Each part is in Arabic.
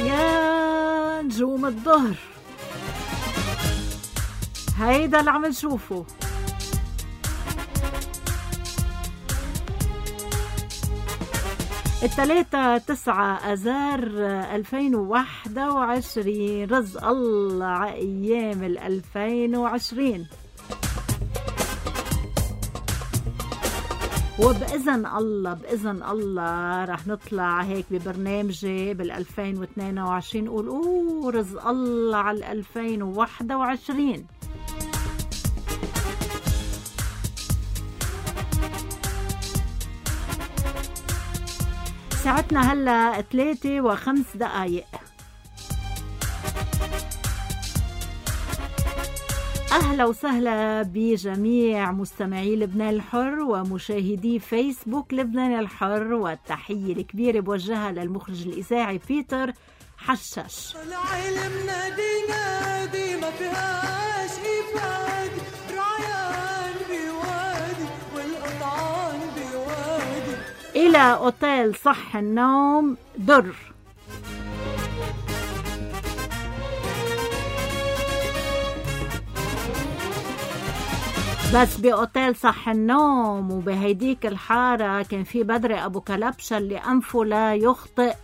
يا نجوم الظهر، هيدا اللي عم نشوفه. الثلاثة 9 أذار 2021، رزق الله على أيام 2020. وبإذن الله رح نطلع هيك ببرنامجي بال2022 نقول رزق الله على 2021. ساعتنا هلا 3:05. أهلا وسهلا بجميع مستمعي لبنان الحر ومشاهدي فيسبوك لبنان الحر، والتحية الكبيرة بوجهها للمخرج الإذاعي بيتر حشاش. العالم نادي ما فيهاش إفاد، رعيان بوادي والقطعان بوادي. إلى أوتيل صح النوم در. بس بأوتيل صح النوم وبهيديك الحارة كان في بدري أبو كلبشة اللي أنفه لا يخطئ.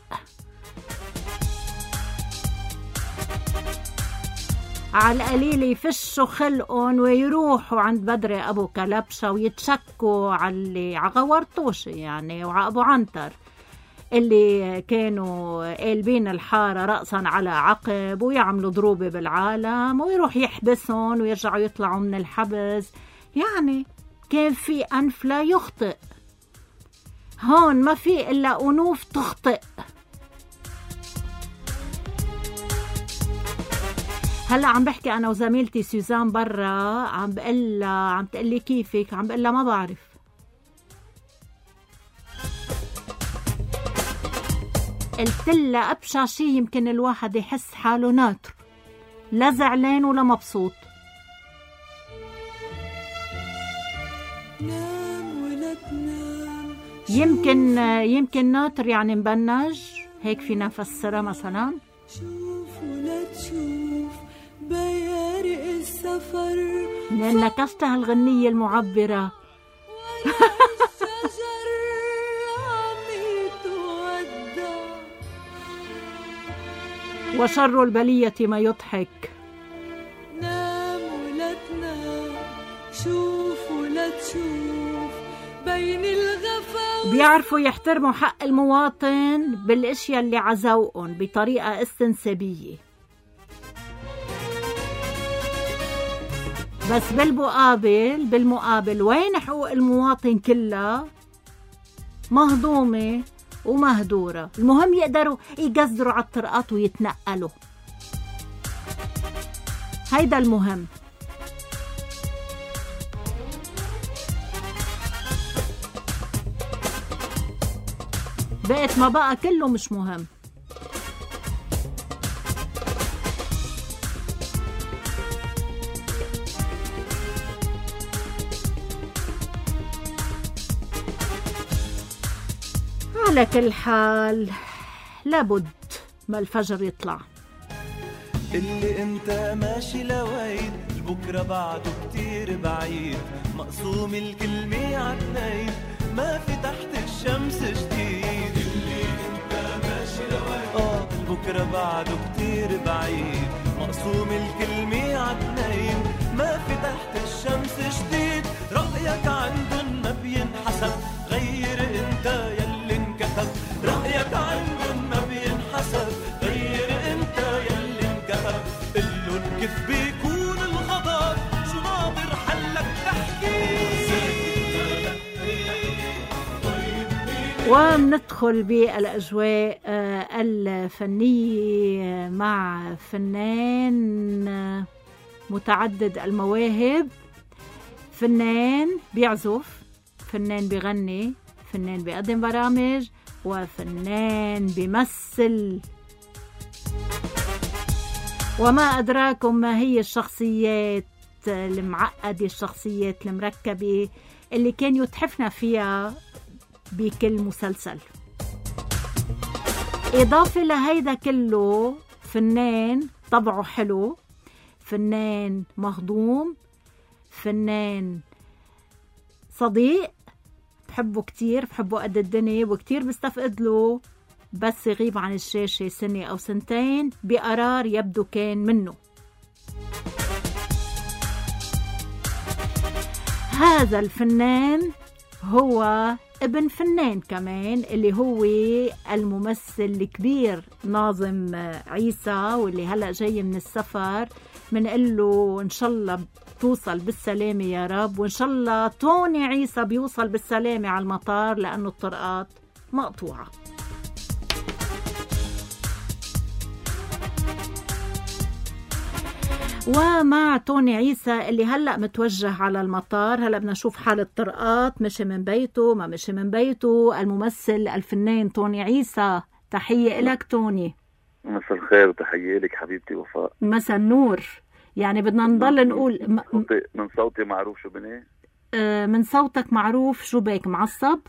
على القليل يفشوا خلقهم ويروحوا عند بدري أبو كلبشة ويتشكوا على غورطوشي يعني وعلى أبو عنتر اللي كانوا قالبين الحارة رأسا على عقب ويعملوا ضروبة بالعالم، ويروح يحبسهم ويرجعوا يطلعوا من الحبس. يعني كان في أنف لا يخطئ. هون ما في إلا أنوف تخطئ. هلا عم بحكي أنا وزميلتي سوزان برا، عم تقلي كيفك؟ عم بقلها ما بعرف. قلت لها أبشع شي يمكن الواحد يحس حاله ناتر، لا زعلان ولا مبسوط. نام ولا تنام، يمكن ناتر يعني مبنج، هيك فينا نفسرها مثلا. شوف ولا تشوف بيارق السفر، لأن نكشتها الغنية المعبرة. الشجر عم يتودع، وشر البلية ما يضحك. نام ولا تنام، شوف ولا تشوف بين الغفا. بيعرفوا يحترموا حق المواطن بالاشياء اللي عزوقن بطريقة استنسابية، بس بالمقابل وين حقوق المواطن؟ كلها مهضومة ومهدورة. المهم يقدروا يقصدروا على الطرقات ويتنقلوا، هيدا المهم. بقت ما بقى كله مش مهم. على كل حال لابد ما الفجر يطلع. اللي انت ماشي لوين بكرة بعده كتير بعيد، مقسوم الكلمة عالنايم ما في تحت الشمس جديد. اللي انت ماشي لوين بكرة بعده كتير بعيد، مقسوم الكلمة عالنايم ما في تحت الشمس جديد. رأيك عندن ما بينحسب، غير انت يلي انكتب. رأيك عندن ما بينحسب، غير انت يلي انكتب. قلن كيف بيكون الغضب، شو ناطر حلك تحكي. وندخل بالأجواء الفنية مع فنان متعدد المواهب، فنان بيعزف، فنان بيغني، فنان بيقدم برامج، وفنان بيمثل. وما أدراكم ما هي الشخصيات المعقدة، الشخصيات المركبة اللي كان يتحفنا فيها بكل مسلسل. إضافة لهيدا كله فنان طبعه حلو، فنان مهضوم، فنان صديق، بحبه كتير، بحبه قد الدنيا، وكتير بستفقد له بس يغيب عن الشاشة سنة أو سنتين بقرار يبدو كان منه. هذا الفنان هو ابن فنان كمان اللي هو الممثل الكبير ناظم عيسى، واللي هلأ جاي من السفر. منقول له إن شاء الله توصل بالسلامة يا رب، وإن شاء الله توني عيسى بيوصل بالسلامة على المطار لأنه الطرقات مقطوعة. ومع توني عيسى اللي هلأ متوجه على المطار، هلأ بدنا نشوف حال الطرقات، مشي من بيته ما مشي من بيته، الممثل الفنان توني عيسى. تحية لك توني. مساء الخير وتحية لك حبيبتي وفاء. مساء النور. يعني بدنا نضل نقول من صوتي معروف شو بني؟ من صوتك معروف شو بيك معصب؟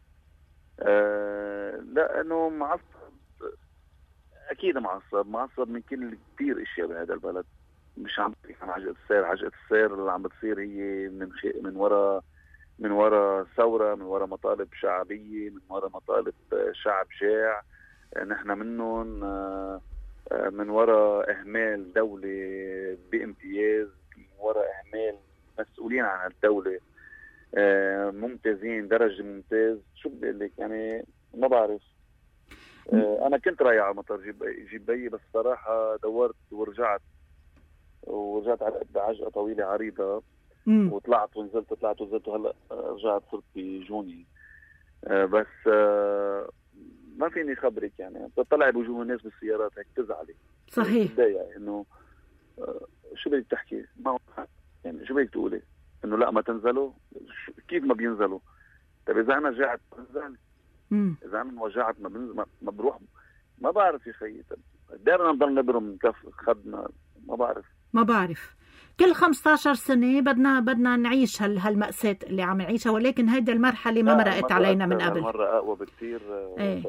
لا انه معصب، اكيد معصب من كل كثير اشياء بهذا البلد. مش عم بحكي عن عجقة السير اللي عم بتصير هي من وراء ثورة، من وراء مطالب شعبية، من وراء مطالب شعب جاع نحن منهم، من وراء إهمال دولة بامتياز، من وراء إهمال مسؤولين عن الدولة ممتازين درجة ممتاز. شو بدي أقول لك يعني ما بعرف. أنا كنت رايح على المطار جيب بي، بس صراحة دورت ورجعت على عجقة طويلة عريضة، وطلعت ونزلت وهلا رجعت صرت بجوني. بس ما فيني خبرك يعني، بتطلع بوجوه الناس بالسيارات هيك تزعلي. صحيح. بتضايق انه شو بدك تحكي؟ ما يعني شو بدك تقولي؟ انه لا ما تنزلوا؟ كيف ما بينزلوا؟ طيب اذا انا جعت بنزل، اذا انا وجعت ما بنزل ما بروح. ما بعرف يا خيي، دائما نضل نبرم كف خدنا. ما بعرف. كل 15 سنة بدنا نعيش هالمأساة اللي عم نعيشها، ولكن هيدا المرحلة ما مرقت علينا من قبل. هالمرة أقوى بكتير. ايه.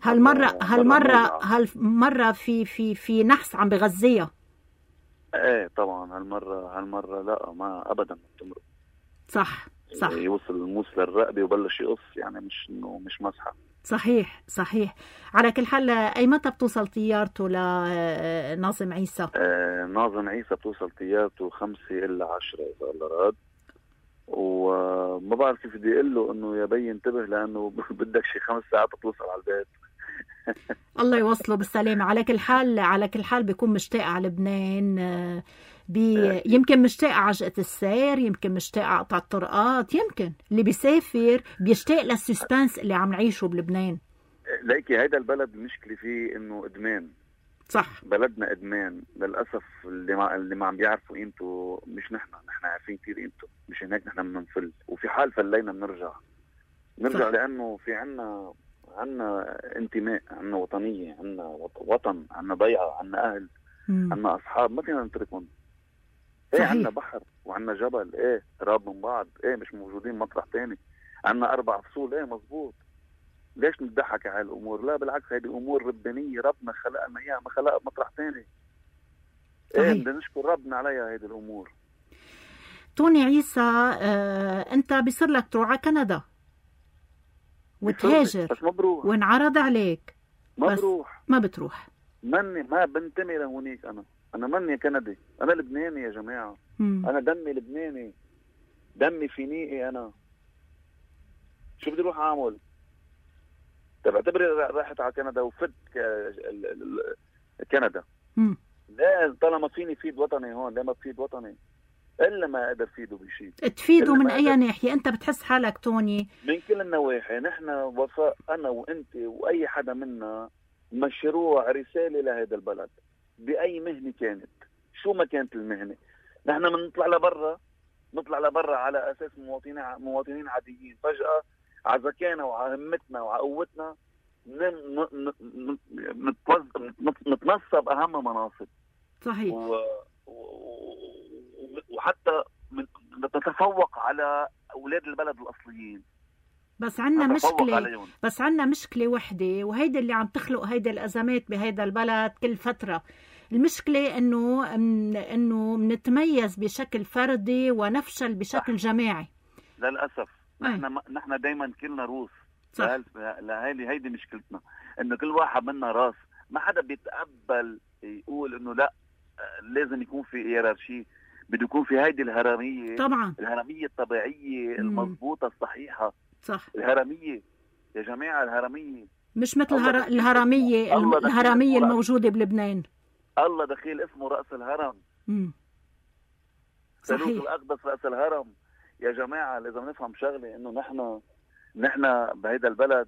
هالمرة في نحس عم بغذيها. ايه طبعا هالمرة لا ما أبدا بتمرق. صح. يوصل الموس للرقبة وبلش يقص، يعني مش مسحة. صحيح. على كل حال أي متى بتوصل طيارته لناظم عيسى؟ ناظم عيسى بتوصل طيارته 5 إلا 10 إذا الله راد. وما بعرف كيف بدي أقول له إنه يا بي انتبه، لأنه بدك شي 5 ساعات توصل على البيت. الله يوصله بالسلامة. على كل حال بيكون مشتاق على لبنان، يمكن مشتاق عجقة السير، يمكن مشتاق قطع الطرقات، يمكن اللي بيسافر بيشتاق للسسبانس اللي عم نعيشه بلبنان. ليكي هيدا البلد المشكلة فيه إنه إدمان. صح. بلدنا إدمان للأسف. اللي ما عم بيعرفوا قيمته مش نحن عارفين كتير قيمته. مش هناك نحن بننفل، وفي حال فلينا بنرجع صح. لأنه في عنا انتماء، عنا وطنية، عنا وطن، عنا ضيعة، عنا أهل، عنا أصحاب ما فينا نتركهم. ايه عنا بحر وعنا جبل، ايه قراب من بعض، ايه مش موجودين مطرح تاني. عنا 4 فصول، ايه مزبوط. ليش نضحك على الامور؟ لا بالعكس، هذه امور ربانيه، ربنا خلقنا اياها، ما خلقها بمطرح تاني. ايه بدنا نشكر ربنا عليها هذه الامور. توني عيسى، انت بيصير لك تروح على كندا وتهاجر، بس ما بروح. وانعرض عليك ما بروح. ما بتروح. ما بنتمي لهونيك. انا مني كندي، انا لبناني يا جماعه. انا دمي لبناني، دمي فينيقي. انا شو بدي اروح اعمل؟ طيب اعتبري راحت على كندا وفت كندا. لا طالما فيني فيد وطني هون، لا ما بفيد وطني الا ما اقدر فيده بشيء. تفيده من اي ناحيه؟ انت بتحس حالك توني من كل النواحي. نحن وفاء، انا وانت واي حدا منا مشروع رساله لهذا البلد باي مهنه كانت، شو ما كانت المهنه. نحن بنطلع لبرا على اساس مواطنين عاديين، فجاه على ذكائنا وعلى همتنا وعلى قوتنا نتنصب اهم مناصب. صحيح. وحتى نتفوق على اولاد البلد الاصليين. بس عنا نتفوق مشكلة، عليهم. بس عنا مشكلة وحدة، وهيدا اللي عم تخلق هيدا الأزمات بهيدا البلد كل فترة. المشكلة إنه منتميز بشكل فردي ونفشل بشكل جماعي. للأسف نحن دايما كلنا روس. صح. هيدي مشكلتنا، إنه كل واحد منا راس، ما حدا بيتقبل يقول إنه لا لازم يكون في هيرارشي، بده يكون في هيدي الهرمية. طبعا الهرمية الطبيعية المضبوطة الصحيحة. صح. الهرمية يا جماعة، الهرمية مش مثل الهرمية الموجودة بلبنان. الله دخيل اسمه رأس الهرم. ثالوث الأقدس رأس الهرم. يا جماعة لازم نفهم شغلة، إنه نحن بهيدا البلد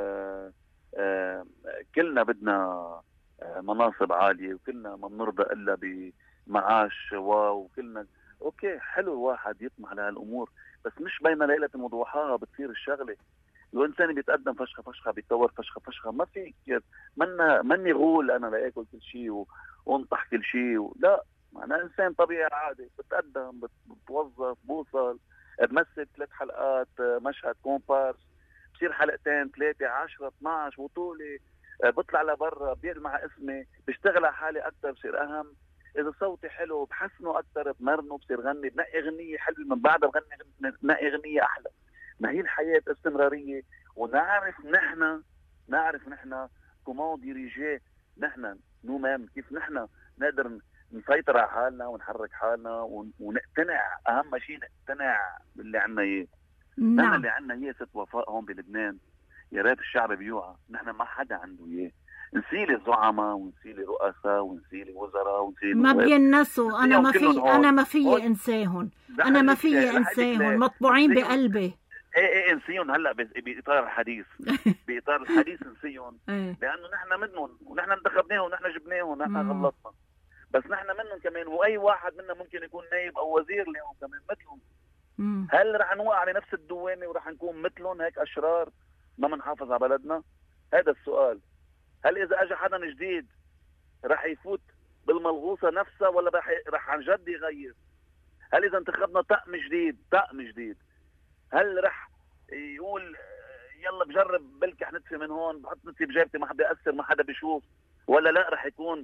كلنا بدنا مناصب عالية، وكلنا ما بنرضى إلا بمعاش وكلنا أوكي حلو الواحد يطمح لهالأمور، بس مش بين ليلة وضحاها بتصير الشغلة. الإنسان بيتقدم فشخة بيتطور فشخة. ما في مني غول أنا لأكل كل شيء وانطح كل شيء لا، أنا إنسان طبيعي عادي، بتقدم بتوظف بوصل بمثل 3 حلقات مشهد كومبارس، بصير حلقتين 3 10 12 بطولة، بطلع لبرا بيلمع اسمي، بشتغل على حالي أكتر، بصير أهم. إذا صوتي حلو بحسنه أكتر، بمرنه، بصير غني، بنقي غنية حلوة، من بعدها بنقي غنية أحلى. ما هي الحياة استمرارية، ونعرف نحن كومون ديريجي، نحن نومام كيف نحن نقدر نسيطر على حالنا ونحرك حالنا ونقتنع. أهم شيء نقتنع باللي عنا إياه. نحن اللي عنا إياه ست وفاء هون بلبنان، يا ريت الشعب بيوعى، نحن ما حدا عنده إياه. نسيلي زعماء ونسيلي رؤساء ونسيلي وزراء ونسيلي ما بينسوا. أنا ما في إنساهن، أنا ما في إنساهن، مطبوعين بقلبي. ايه نسيهم هلا باطار الحديث. باطار الحديث نسيهم، لانه نحن منهم، ونحن انتخبناهم، ونحن جبناهم، نحن غلطنا، بس نحن منهم كمان، واي واحد منا ممكن يكون نائب او وزير اليوم كمان مثلهم. هل رح نوقع على نفس الدوامه ورح نكون مثلهم هيك اشرار ما بنحافظ على بلدنا؟ هذا السؤال. هل اذا اجى حدا جديد رح يفوت بالملغوصه نفسها، ولا رح عن جد يغير؟ هل اذا انتخبنا طقم جديد هل رح يقول يلا بجرب بلكح نتفي من هون، بحط نتفي بجيبتي، ما حدا يأثر، ما حدا بيشوف؟ ولا لا رح يكون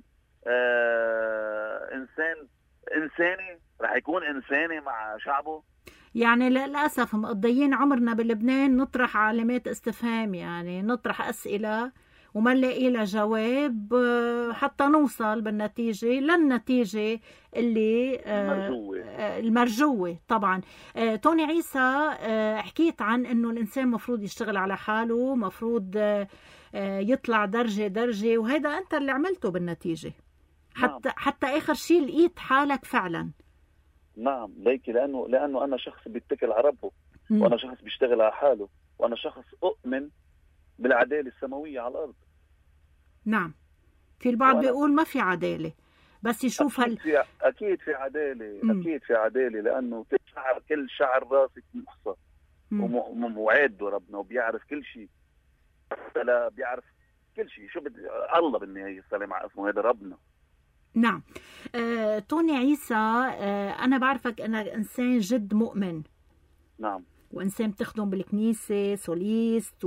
إنساني، رح يكون إنساني مع شعبه؟ يعني للأسف مقضيين عمرنا بلبنان نطرح علامات استفهام، يعني نطرح أسئلة وما نلاقي لها جواب حتى نوصل بالنتيجة للنتيجة اللي المرجوة. طبعا توني عيسى حكيت عن انه الانسان مفروض يشتغل على حاله، مفروض يطلع درجة، وهذا انت اللي عملته بالنتيجة. حتى اخر شيء لقيت حالك فعلا. نعم ليكي، لانه انا شخص بيتكل على ربه، وانا شخص بيشتغل على حاله، وانا شخص اؤمن بالعدالة السماوية على الارض. نعم. في البعض بيقول ما في عدالة، بس يشوف أكيد في عدالة. أكيد في عدالة، لأنه كل شعر راسك محصى وموعد ربنا، وبيعرف كل شيء. لا بيعرف كل شيء، شو الله بالنهاية السلام على اسمه، هذا ربنا. نعم. توني عيسى، أنا بعرفك أنك إنسان جد مؤمن. نعم. وإنسان بتخدم بالكنيسة سوليست،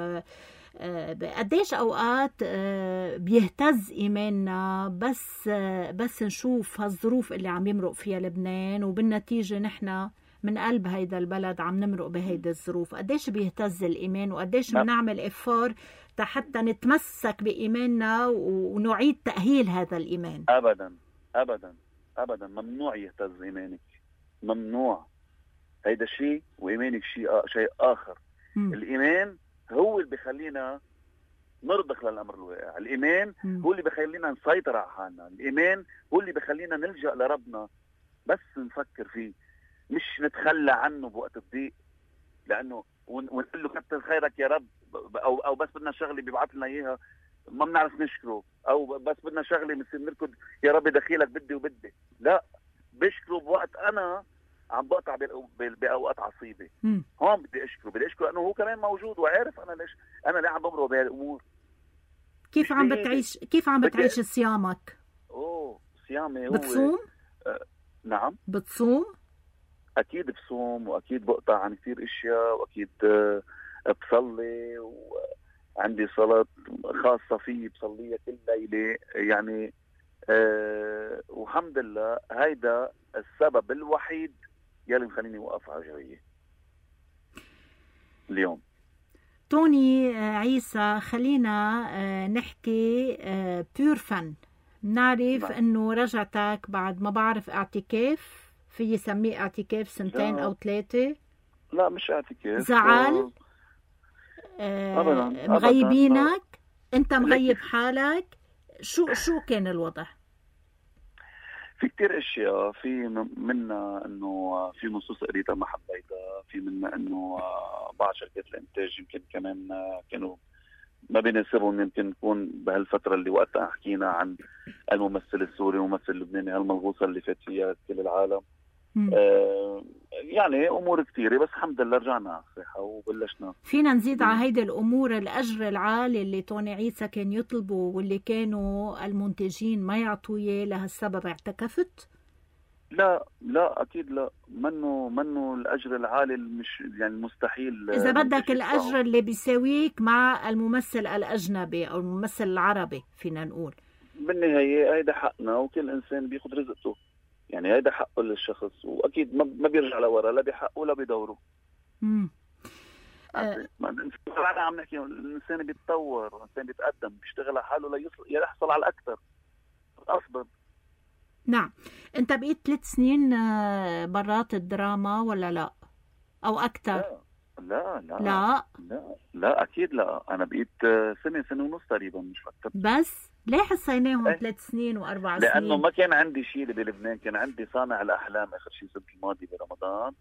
قديش أوقات بيهتز إيماننا بس نشوف هالظروف اللي عم يمرق فيها لبنان، وبالنتيجة نحن من قلب هيدا البلد عم نمرق بهيدا الظروف. قديش بيهتز الإيمان، وقديش بنعمل إفار حتى نتمسك بإيماننا ونعيد تأهيل هذا الإيمان. أبدا أبدا أبدا ممنوع يهتز إيمانك، ممنوع. هيدا شيء وإيمانك شيء آخر. الإيمان هو اللي بيخلينا نرضخ للأمر الواقع. الإيمان هو اللي بيخلينا نسيطر على حالنا. الإيمان هو اللي بيخلينا نلجأ لربنا بس نفكر فيه، مش نتخلى عنه بوقت الضيق، لأنه ونقول له كتر خيرك يا رب، أو بس بدنا شغلة بيبعث لنا إياها ما بنعرف نشكره، أو بس بدنا شغلة بنصير نركض يا رب دخيلك بدي. لا، بشكره بوقت أنا عم بقطع بأوقات عصيبة. هون بدي أشكره لأنه هو كمان موجود وعارف أنا ليه عم بمرق بهالأمور. كيف عم بتعيش صيامك؟ صيامي هو بتصوم؟ نعم بتصوم؟ أكيد بصوم، وأكيد بقطع عن كثير أشياء، وأكيد بصلي، وعندي صلاة خاصة فيه بصليها كل ليلة يعني. والحمد لله هيدا السبب الوحيد يلي مخليني وقف على رجلي اليوم. توني عيسى، خلينا نحكي بيور فن. نعرف انه رجعتك بعد ما بعرف اعتكاف، في يسميه اعتكاف 2 أو 3. لا مش اعتكاف. زعل أبداً. مغيبينك، انت مغيب حالك، شو كان الوضع؟ في كتير اشياء، في منا انه في نصوص قريتها ما حبيتها، في منا انه بعض شركات الانتاج يمكن كمان كانوا ما بيناسبهم، يمكن نكون بهالفتره اللي وقتها حكينا عن الممثل السوري والممثل اللبناني، هالملغوصه اللي فات فيها كل العالم. يعني امور كثيره، بس الحمد لله رجعنا على الصحه وبلشنا. فينا نزيد على هيدي الامور الاجر العالي اللي توني عيسى كان يطلبه، واللي كانوا المنتجين ما يعطوه اياه، لهالسبب اعتكفت؟ لا اكيد لا، منه الاجر العالي، مش يعني مستحيل. اذا بدك الاجر اللي بيساويك مع الممثل الاجنبي او الممثل العربي فينا نقول. بالنهايه هيدا حقنا، وكل انسان بياخذ رزقته، يعني هيدا حقه للشخص، واكيد ما بيرجع لورا، لا بحقه ولا بدوره. عم نحكي الانسان بيتطور، الانسان بيتقدم، بيشتغل على حاله ليحصل على الاكثر. اصبر. نعم. انت بقيت 3 سنين برات الدراما ولا لا؟ او اكثر؟ لا اكيد لا، انا بقيت سنة ونص تقريبا، مش اكثر. بس ليه حسيناهم 3 سنين و4 سنين؟ لانه ما كان عندي شيء بلبنان، كان عندي صانع الاحلام اخر شيء السنه الماضيه برمضان.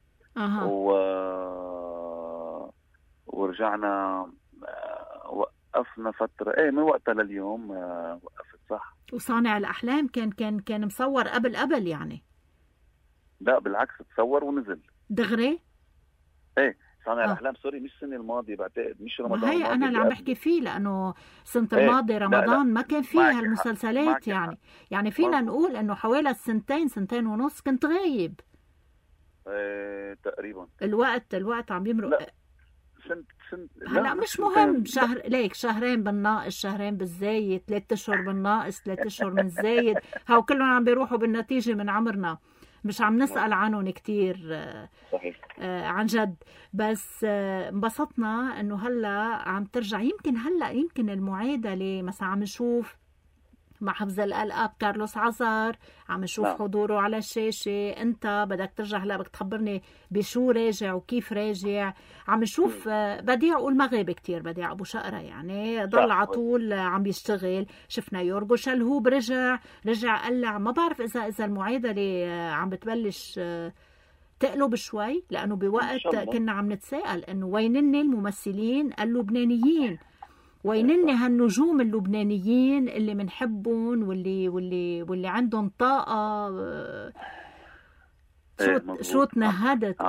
ورجعنا وقفنا فتره، من وقتها لليوم وقفت. صح. وصانع الاحلام كان مصور قبل يعني؟ لا بالعكس، تصور ونزل دغري. صانع الاحلام سوري، مش السنه الماضيه بعتقد، مش رمضان. هي انا اللي عم بحكي فيه، لانه السنه الماضيه رمضان ما كان فيه هالمسلسلات يعني فينا نقول انه حوالي 2 ونص كنت غايب. تقريبا. الوقت عم يمرق. هلا مش مهم، ليك 2 بالناقص، 2 بالزايد، 3 اشهر بالناقص، 3 اشهر من الزايد، هاو كلهم عم بيروحوا بالنتيجه من عمرنا، مش عم نسأل عنهم كتير. صحيح. عن جد. بس انبسطنا انه هلا عم ترجع. يمكن المعادله مثلا عم نشوف مع حفظ الألقاب كارلوس عزار، عم نشوف حضوره على الشاشة. انت بدك ترجع هلا، بدك تخبرني بشو راجع وكيف راجع. عم نشوف بديع والمغرب كتير، بديع ابو شقرة يعني ضل على طول عم بيشتغل. شفنا يورغو شلهوب رجع قلع. ما بعرف اذا المعادلة عم بتبلش تقلب شوي، لانه بوقت كنا عم نتساءل انه وينن الممثلين اللبنانيين، وينن هالنجوم اللبنانيين اللي منحبهم واللي عندهم طاقة. شو تنهدت.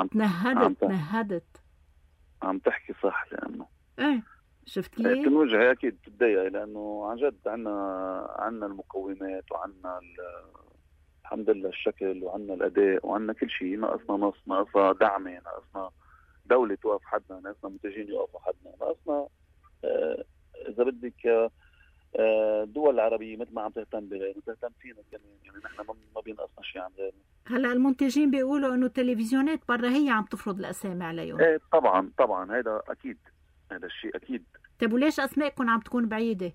عم تحكي صح، لأنه شفت كيف؟ تنوجع أكيد تتضايق، لأنه عن جد عنا المقومات، وعنا الحمد لله الشكل، وعنا الأداء، وعنا كل شيء. ناقصنا دعمة، ناقصنا دولة توقف حدنا، ناقصنا منتجين يوقفوا حدنا، ناقصنا إذا بدك دول العربية مثل ما عم تهتم بغيرنا تهتم فينا كمان. يعني نحن ما بينقصنا شيء عن غيرنا. هلا المنتجين بيقولوا إنه التلفزيونات برا هي عم تفرض الأسامي عليهم. طبعا هذا أكيد، هذا الشيء أكيد. طيب وليش أسمائكم عم تكون بعيدة؟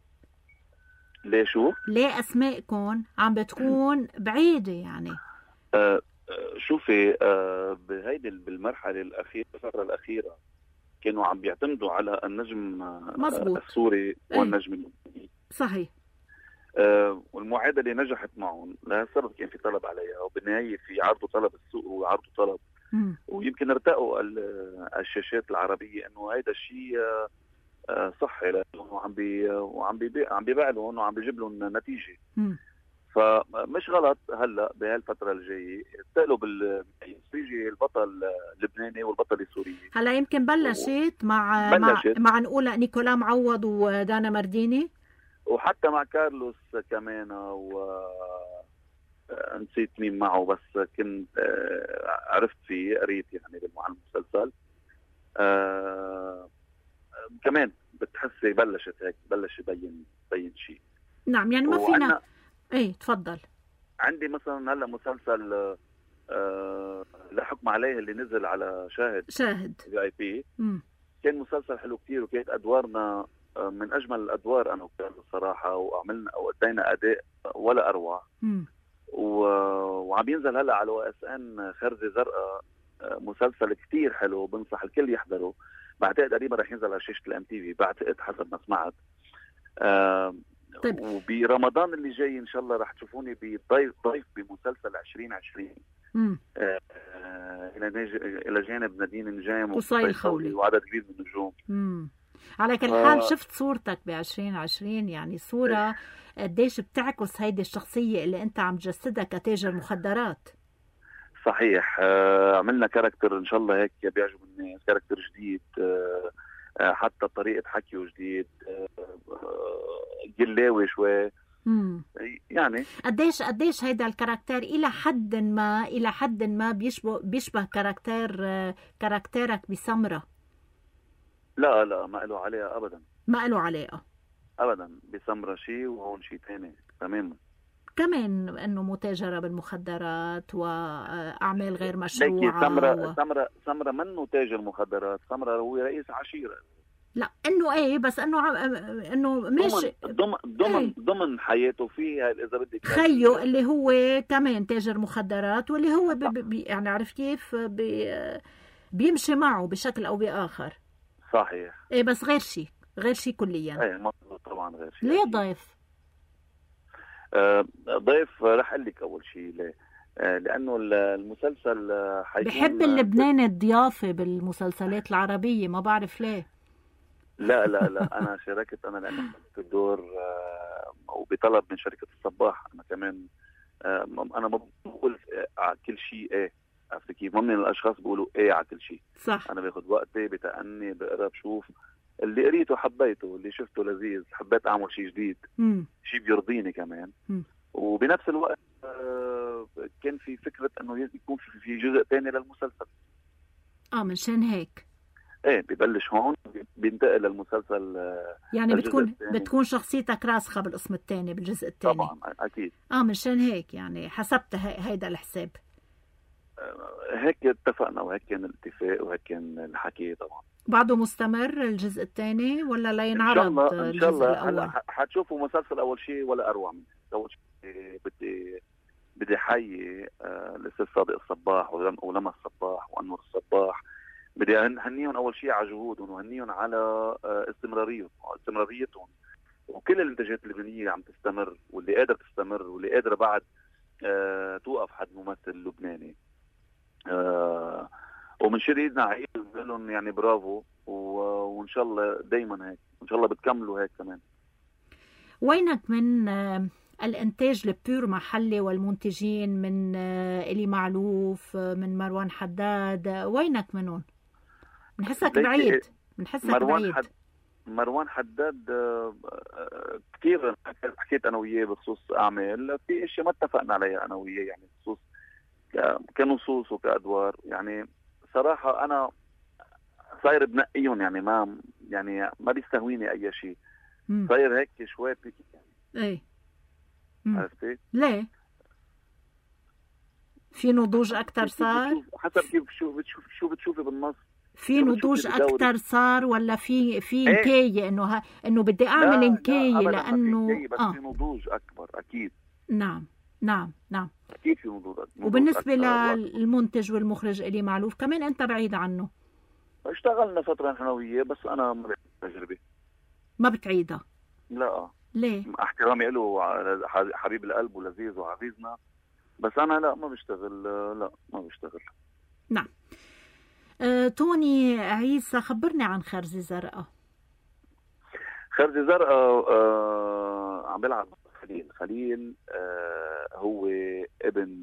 ليه أسمائكم عم بتكون بعيدة يعني؟ شوفي، بهيدي بالمرحلة الأخيرة، الفترة الأخيرة كانوا عم بيعتمدوا على النجم السوري والنجم اللبناني. صحيح. والمعادلة نجحت معهم، لهالسبب كان في طلب عليها، وبالنهاية في عرض وطلب، السوق وعرض وطلب. ويمكن ارتقوا الشاشات العربية انه هيدا الشيء صحي، لانه عم بيبيع لهم وعم بيجيب لهم نتيجة. فمش غلط هلا بهالفتره الجايه تقلب يجي البطل اللبناني والبطل السوري. هلا يمكن بلشت مع نقول نيكولا معوض ودانا مرديني، وحتى مع كارلوس كمان، نسيت مين معه، بس كنت عرفت فيه، قريت يعني عن المسلسل. كمان بتحسي بلش يبين شيء. نعم يعني ما فينا. ايه تفضل. عندي مثلا هلا مسلسل لا حكم عليه اللي نزل على شاهد VIP. كان مسلسل حلو كتير، وكانت ادوارنا من اجمل الادوار انا وكان الصراحه، وعملنا وادينا اداء ولا اروع. وعم ينزل هلا على OSN خرزة زرقاء، مسلسل كتير حلو، بنصح الكل يحضره. بعتقد قريبا رح ينزل على شاشة الMTV بعتقد حسب ما سمعت. طيب. وبرمضان اللي جاي ان شاء الله رح تشوفوني ضيف بمسلسل 2020 الى جانب نادين نجام وصايل خولي وعدد كبير من النجوم. على كل حال شفت صورتك ب2020، يعني صورة قديش بتعكس هيدي الشخصية اللي انت عم تجسدها كتاجر مخدرات. صحيح. عملنا كاركتر ان شاء الله هيك بيعجب الناس، كاركتر جديد، حتى طريقة حكيه جديد، جلاوي شوي. يعني قديش هيدا الكاركتر الى حد ما بيشبه كاركترك بسمرة؟ لا ما له علاقة ابدا. ما له علاقة ابدا، بسمرة شيء وهون شيء ثاني تماما. كمان انه متاجرة بالمخدرات واعمال غير مشروعة. سمرة منه تاجر مخدرات، سمرة هو رئيس عشيرة. لا انه ايه، بس انه ماشي ضمن حياته فيها اذا بدك خيو اللي هو كمان تاجر مخدرات، واللي هو يعني عرف كيف بيمشي معه بشكل او باخر. صحيح. ايه بس غير شيء كليا. ايه مطلوب طبعا غير شيء. ليه ضيف؟ ضيف رح اقول لك اول شيء ليه. لانه المسلسل حيكون بحب اللبناني الضيافه بالمسلسلات العربيه، ما بعرف ليه. لا انا شاركت لانه في الدور وبطلب من شركه الصباح. انا كمان انا ما بقول على كل شيء ايه، عرفت كيف؟ ما من الاشخاص بيقولوا ايه على كل شيء. صح. انا باخذ وقتي، بتأني، بقرا، بشوف اللي قريته حبيته، اللي شفته لذيذ، حبيت اعمل شيء جديد، شيء بيرضيني كمان. وبنفس الوقت كان في فكره انه يكون في جزء ثاني للمسلسل. منشان هيك ايه ببلش هون بينتقل للمسلسل. يعني بتكون شخصيتك راسخه بالقسم الثاني بالجزء الثاني. طبعا اكيد. منشان هيك يعني حسبت هيدا الحساب. هيك اتفقنا، وهيك كان الاتفاق، وهيك كان الحكي. طبعا بعده مستمر الجزء الثاني ولا لا ينعرض؟ ان شاء الله هلا حتشوفوا مسلسل اول شيء ولا اروع منه. اول شيء بدي احيي الاستاذ صادق الصباح ولما الصباح وانور الصباح. بدي اهنيهم اول شيء على جهودهم، وهنيهم على استمراريتهم، وكل الانتاجات اللبنانيه عم تستمر، واللي قادر تستمر، واللي قادره بعد توقف حد ممثل لبناني. ومن شر ايدنا عيد بقول لهم يعني برافو، وان شاء الله دايما هيك، ان شاء الله بتكملوا هيك كمان. وينك من الانتاج البيور محلي والمنتجين من إلي معلوف، من مروان حداد؟ وينك منهم؟ بنحسك بعيد. مروان حداد كثير حكيت انا وياه بخصوص اعمال، في اشياء ما اتفقنا عليها انا وياه، يعني بخصوص كنصوص وكادوار. يعني صراحه انا صاير بنقيهم، يعني ما بيستهويني اي شيء. صاير هيك شوي بيكي. ايه عرفتي ليه؟ في نضوج اكثر صار؟ حسب كيف شو بتشوفي بالنص. في نضوج اكثر صار ولا في نكايه انه بدي اعمل نكايه لانه بس في نضوج اكبر اكيد. نعم اكيد في نضوج. وبالنسبه للمنتج والمخرج إلي معلوف كمان انت بعيد عنه. اشتغلنا فتره نحن وياه، بس انا ما بعيد تجربه. ما بتعيدها؟ لا. ليه؟ احترامي له حبيب القلب ولذيذ وعزيزنا، بس انا لا ما بشتغل. نعم. توني عيسى، خبرني عن خرزة زرقاء. خرزة زرقاء عم بلعب خليل هو ابن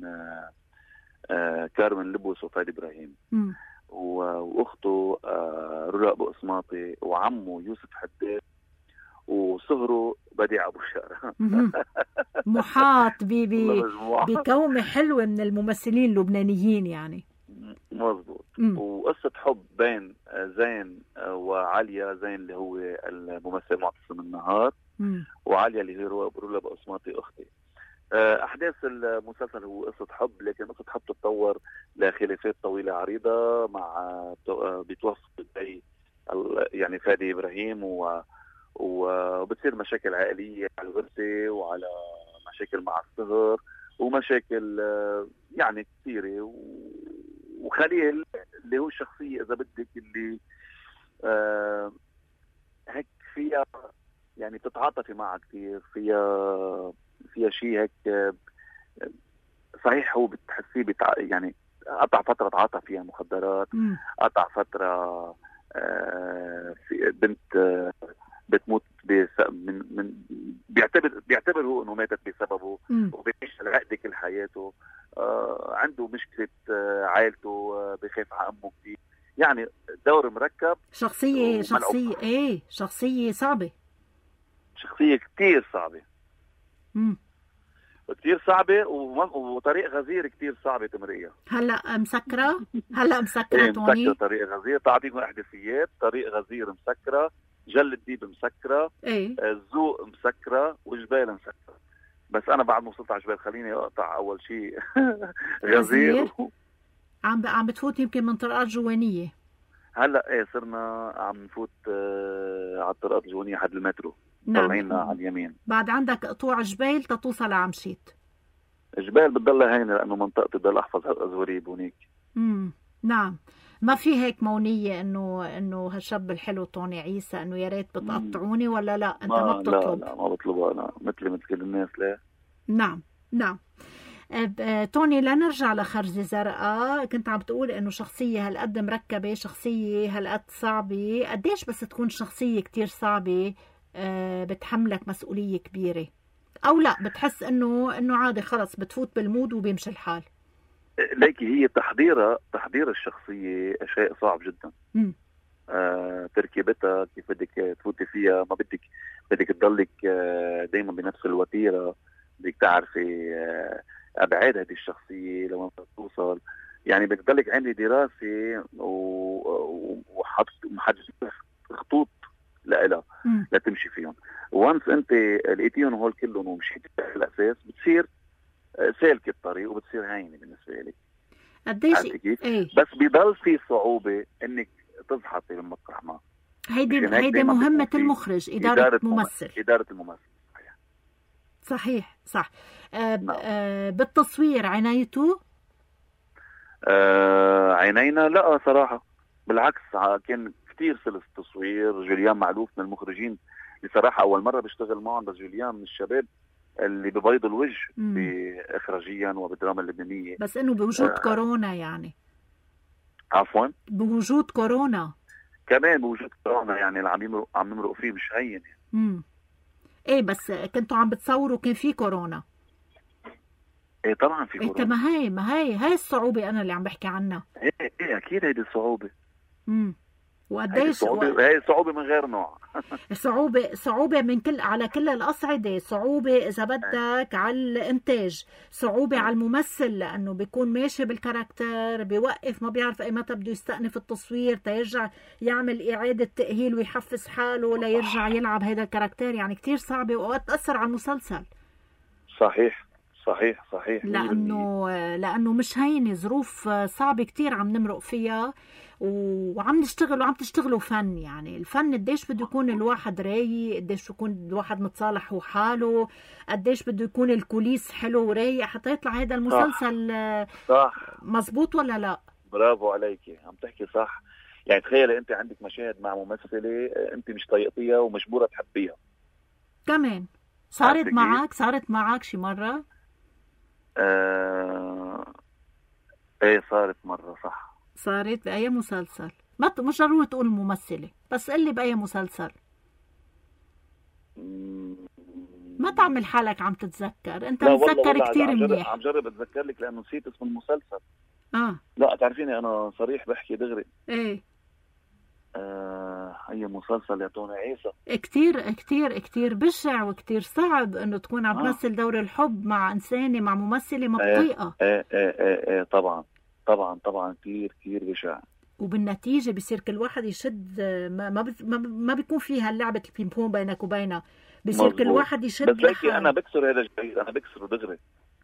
كارمن لبوس وفادي إبراهيم، واخته رؤى ابو قسماطي، وعمه يوسف حداد، وصهره بديع ابو شقره. محاط بكومه حلوه من الممثلين اللبنانيين يعني. مظبوط. وقصه حب بين زين وعالية زين اللي هو الممثل معتصم النهار، وعالية اللي هي رولا بقسماطي أختي. أحداث المسلسل هو قصة حب، لكن قصة حب تتطور لخلافات طويلة عريضة مع بتوفق يعني فادي إبراهيم، وبتصير مشاكل عائلية على الورثة وعلى مشاكل مع الصهر ومشاكل يعني كثيرة. وخليل اللي هو الشخصية إذا بدك اللي هيك فيها يعني بتتعاطفي معها كثير، فيها شيء هيك صحيح. هو بتحسيه يعني قطع فترة تعاطى فيها مخدرات، قطع فترة في بنت بتموت من بيعتبر هو انه ماتت بسببه، وبيعيش العقد كل حياته. عنده مشكلة عائلته، بخاف على امه كثير. يعني دور مركب، شخصية صعبة، شخصية كتير صعبة. كتير صعبة وطريق غزير كتير صعبة تمرقيها. هلا مسكرة توني. مسكرة طريق غزير، تعطيكم احداثيات. طريق غزير مسكرة، جل الديب مسكرة، الزوق مسكرة، وجبال مسكرة. بس انا بعد ما وصلت على جبال خليني اقطع اول شيء غزير. عم بتفوت يمكن من طرقات جوانية. هلا صرنا عم نفوت على الطرقات الجوانية حد المترو. طلعينا على اليمين. بعد عندك قطوع جبال تتوصل على مشيت. جبال بتضلها هينة لأنه منطقتي بضل أحفظ هالأزوريب هونيك. نعم. ما في هيك مونية إنه هالشاب الحلو توني عيسى إنه يا ريت بتقطعوني ولا لا؟ أنت ما بتطلب؟ لا ما بطلبها أنا، مثل كل الناس. لا. نعم. توني لنرجع لخرزة زرقاء. كنت عم تقول إنه شخصية هالقد مركبة، شخصية هالقد صعبة. قديش بس تكون شخصية كتير صعبة بتحملك مسؤولية كبيرة، أو لا بتحس إنه عادي خلص بتفوت بالمود وبيمشي الحال؟ ليكي هي تحضير الشخصية شيء صعب جدا. تركيبتها كيف بدك تفوتي فيها، ما بدك تضلك دايما بنفس الوتيرة، بدك تعرفي أبعاد هذه الشخصية لما توصل. يعني بدك تضلك عاملة دراسة وحط خطوط لها لتمشي فيهم. وانس انت لقيتيهم هول كلهم ومشيت على الاساس بتصير سالكة الطريق وبتصير هينه بالنسبه لك. قديش بس بيضل في صعوبه انك تزحطي بالمسرح. ما هيدي مهمه المخرج، اداره الممثل. صحيح صح. بالتصوير عنايته عينينا لا صراحه، بالعكس كان كتير سلس التصوير. جوليان معلوف من المخرجين بصراحة أول مرة بشتغل معهم، بس جوليان من الشباب اللي ببيض الوجه بإخراجيا وبالدراما اللبنانية. بس إنه بوجود كورونا يعني. عفوا؟ بوجود كورونا. كمان بوجود كورونا يعني اللي عم نمرق فيه مش هين يعني. إيه بس كنتوا عم بتصوروا كان في كورونا؟ إيه طبعا في كورونا. ما هي الصعوبة أنا اللي عم بحكي عنها. إيه أكيد هيدي الصعوبة. وقديش هي صعوبة من غير نوع. صعوبة من على كل الأصعدة. صعوبة إذا بدك على الإنتاج، صعوبة على الممثل لأنه بيكون ماشي بالكاركتر، بيوقف ما بيعرف أي متى بده يستأنف التصوير تيرجع يعمل إعادة تأهيل ويحفز حاله ليرجع يلعب هذا الكاركتر. يعني كتير صعبة وأوقات تأثر على المسلسل. صحيح. لأنه مش هينة، ظروف صعبة كتير عم نمرق فيها وعم نشتغل وعم تشتغلوا فن. يعني الفن قديش بده يكون الواحد رايق، قديش يكون الواحد متصالح وحاله، قديش بده يكون الكوليس حلو ورايق حتى يطلع هذا المسلسل. صح مزبوط ولا لا؟ برافو عليكي، عم تحكي صح. يعني تخيلي انت عندك مشاهد مع ممثلة انت مش طايقتيها ومجبورة تحبيها كمان. صارت معك شي مرة؟ ايه صارت مرة. صح صارت بأي مسلسل؟ مش ضروري تقول ممثلة، بس قلي بأي مسلسل. ما تعمل حالك عم تتذكر، انت متذكر كتير منيح. عم جرب اتذكر لك لانه نسيت اسم المسلسل. لا تعرفيني انا صريح بحكي دغري. ايه اي مسلسل يا توني عيسى. كتير كتير كتير بشع وكتير صعب انه تكون عم تمثل دور الحب مع انسانة مع ممثلة ما بطيئة. ايه طبعا كتير بشع. وبالنتيجة بصير كل واحد يشد، ما بيكون فيها لعبة البينج بونج بينك وبينها، بصير كل مظبوط. واحد يشد بس هيك لحاله. انا بكسر هذا الجيد، انا بكسره دغري.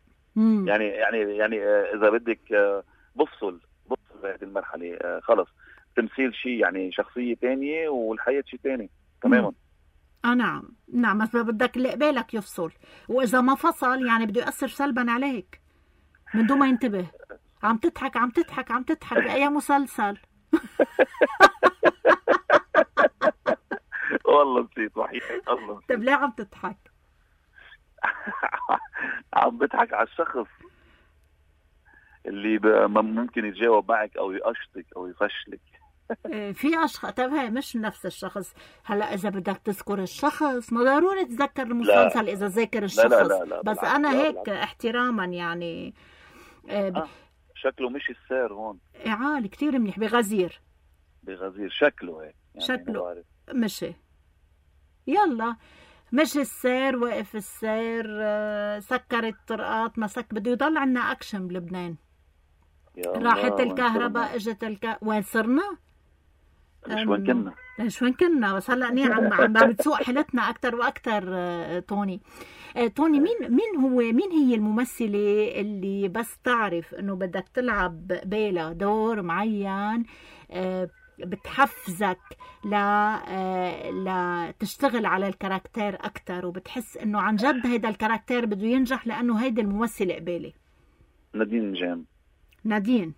يعني اذا بدك بفصل بهذه المرحله. خلص تمثيل شيء يعني شخصيه ثانيه والحياه شيء ثاني تماما. نعم بس بدك اللي قبالك يفصل، واذا ما فصل يعني بده يأثر سلبا عليك من دون ما ينتبه. عم تضحك بأي مسلسل؟ والله نسيت وحيد الله. طيب ليه عم تضحك؟ عم بضحك على الشخص اللي ممكن يتجاوب معك او يقشطك او يفشلك. في اشخاص. طيب هي مش نفس الشخص. هلا اذا بدك تذكر الشخص ما ضروري تتذكر المسلسل. لا. اذا ذاكر الشخص. لا بس انا هيك احتراما يعني. شكله مش السار هون. عالي كتير منيح. بغزير شكله هيك يعني. شكله مشي. يلا مشي السير، وقف السير، سكر الطرقات، مسك. بده يضل عنا اكشن بلبنان. راحت الكهرباء، اجت وين صرنا؟ شوين كنا بس هلا عم بتسوق حيلتنا اكثر واكثر. توني مين هي الممثله اللي بس تعرف انه بدك تلعب بيلا دور معين بتحفزك لا تشتغل على الكاركتير اكثر، وبتحس انه عن جد هيدا الكاركتير بده ينجح لانه هيدا الممثله قبالي؟ نادين جام. نادين.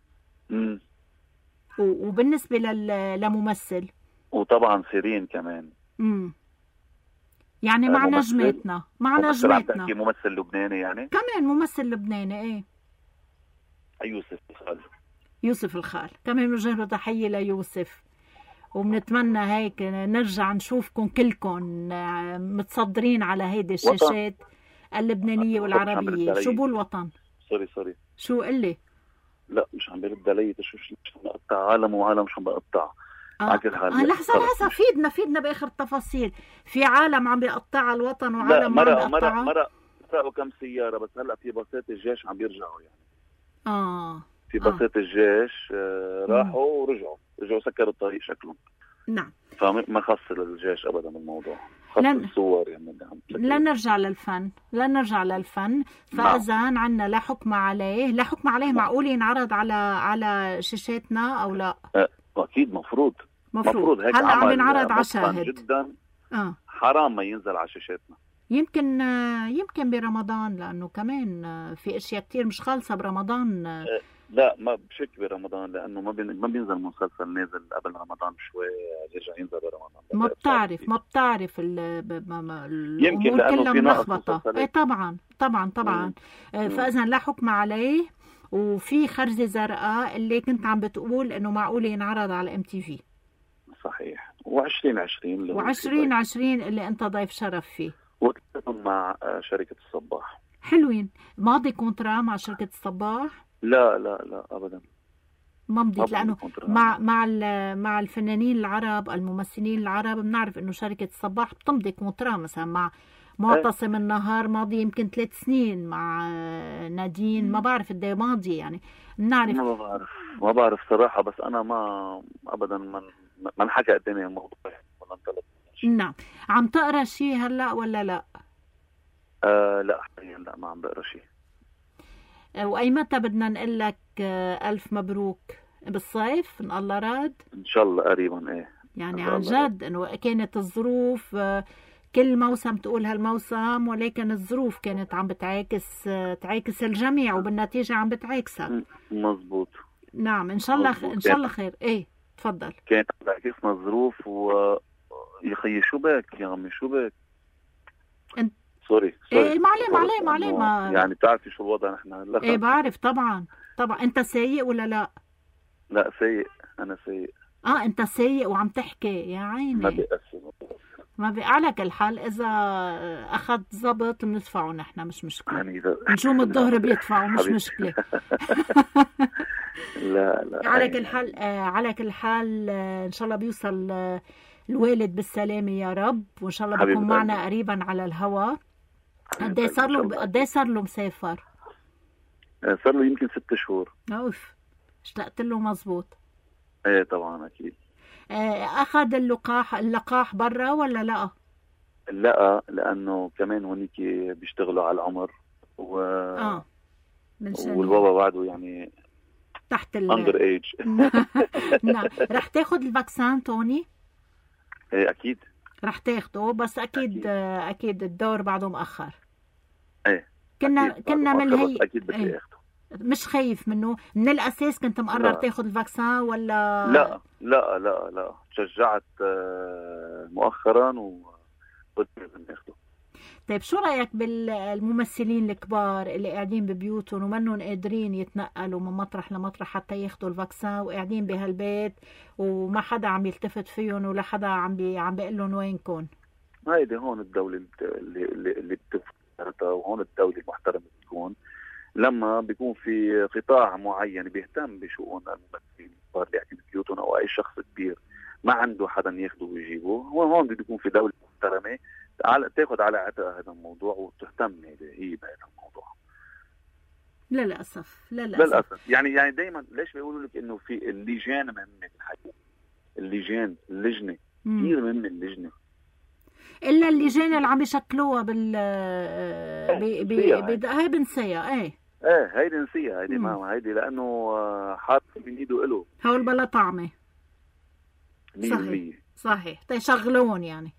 وبالنسبة لممثل؟ وطبعا سيرين كمان. يعني مع نجماتنا. عم تحكي ممثل لبناني يعني؟ كمان ممثل لبناني. ايه. يوسف الخال كمان بنوجه له تحية ليوسف، وبنتمنى هيك نرجع نشوفكم كلكم متصدرين على هيدي الشاشات اللبنانية والعربية. شو بقول وطن؟ سوري شو قلي؟ لا مش عم برد علي. تشوف مش عم بقطع عالم وعالم مش عم بقطع. لحظة فيدنا بآخر التفاصيل. في عالم عم بيقطع الوطن وعالم ما عم بيقطعها. مرقوا كم سيارة بس هلا في باصات الجيش عم بيرجعوا يعني. في باصات الجيش راحوا ورجعوا سكروا الطريق شكلهم. نعم. فما خص الجيش ابدا بالموضوع. خص الصور يعني. لا نرجع للفن. فاذا عنا لا حكم عليه معقول ينعرض على شاشاتنا او لا؟ اكيد مفروض. هيك هلا عم ينعرض على شاهد جدا. حرام ما ينزل على شاشاتنا. يمكن برمضان، لانه كمان في اشياء كتير مش خالصه برمضان. لا ما بشك برمضان، لانه ما بينزل مسلسل نازل قبل رمضان بشوي يرجع ينزل برمضان. ما بتعرف يمكن لانه في ملخبطه. ايه طبعا. فاذا لا حكم عليه. وفي خرزه زرقاء اللي كنت عم بتقول انه معقول ينعرض على MTV. صحيح. و2020 اللي انت ضيف شرف فيه. وكنتم مع شركه الصباح. حلوين. ماضي كونترا مع شركه الصباح؟ لا ابدا ما مضيت، لانه مع الفنانين العرب الممثلين العرب بنعرف انه شركه الصباح بتمضي كونترا مثلا مع معتصم النهار ماضي يمكن 3 سنين، مع نادين ما بعرف قد ايه ماضي يعني. بنعرف. ما بعرف صراحه، بس انا ما ابدا ما انحكى قدامي الموضوع ولا انطلب. نعم. عم تقرا شيء هلا ولا لا؟ لا حاليا لا، ما عم بقرا شيء. واي متى بدنا نقول لك الف مبروك؟ بالصيف ان الله راد؟ ان شاء الله قريبا. ايه يعني عن جد انه كانت الظروف كل موسم تقول هالموسم، ولكن الظروف كانت عم تعاكس الجميع، وبالنتيجه عم بتعاكسها. مزبوط. نعم. ان شاء الله خير. ايه تفضل. كانت تعاكسنا الظروف يا خيي شو بك يا عمي شو بك؟ سوري. ايه معلي ما يعني بتعرفي شو الوضع نحن هلا. ايه بعرف طبعا. انت سايق ولا لا؟ لا سايق. انا سايق. انت سايق وعم تحكي يا عيني. ما بقالك الحال. اذا اخذ ضبط بندفعه نحن، مش مشكله يعني. نجوم الظهر بيدفعوا مش مشكله. لا على كل حال ان شاء الله بيوصل الوالد بالسلامه يا رب، وان شاء الله بيكون معنا قريبا على الهواء. قد ايه صار له مسافر؟ صار له يمكن 6 شهور. اشتقت له. مزبوط. ايه طبعا اكيد. أخذ اللقاح برا ولا لا؟ لا، لانه كمان هونيك بيشتغلوا على العمر من سنة والبابا بعده يعني تحت اندر ايج. نعم. رح تاخد الفاكسان توني؟ ايه اكيد رح تاخده، بس اكيد الدور بعده مأخر. ايه كنا من هي اكيد بدي اخده. مش خايف منه من الاساس؟ كنت مقرر تاخد الفاكسان ولا لا لا لا لا، تشجعت مؤخرا وقلت لازم اخده. طيب شو رايك بالممثلين الكبار اللي قاعدين ببيوتهم ومنهم قادرين يتنقلوا من مطرح لمطرح حتى ياخدوا الفاكسان، وقاعدين بهالبيت وما حدا عم يلتفت فيهم ولا حدا عم بيقول لهم وينكم؟ هيدي هون الدولة اللي بتفتح، وهون الدولة المحترمة بتكون لما بيكون في قطاع معين بيهتم بشؤون الممثلين الكبار اللي قاعدين ببيوتهم، او اي شخص كبير ما عنده حدا ياخده ويجيبه. هون بده يكون في دولة محترمة تاخذ على عاتقها هذا الموضوع وتهتم هي بهذا الموضوع. للاسف يعني دائما ليش بيقولوا لك انه في اللجان مهمه بالحياه، اللجنه كثير مهمه. اللجنه الا اللجان اللي عم يشكلوها هي بنسيها. ايه هيدي نسيها، هيدي ما هيدي لانه حاط من ايده له هول بلا طعمه. 100% صحيح. تشغلون يعني.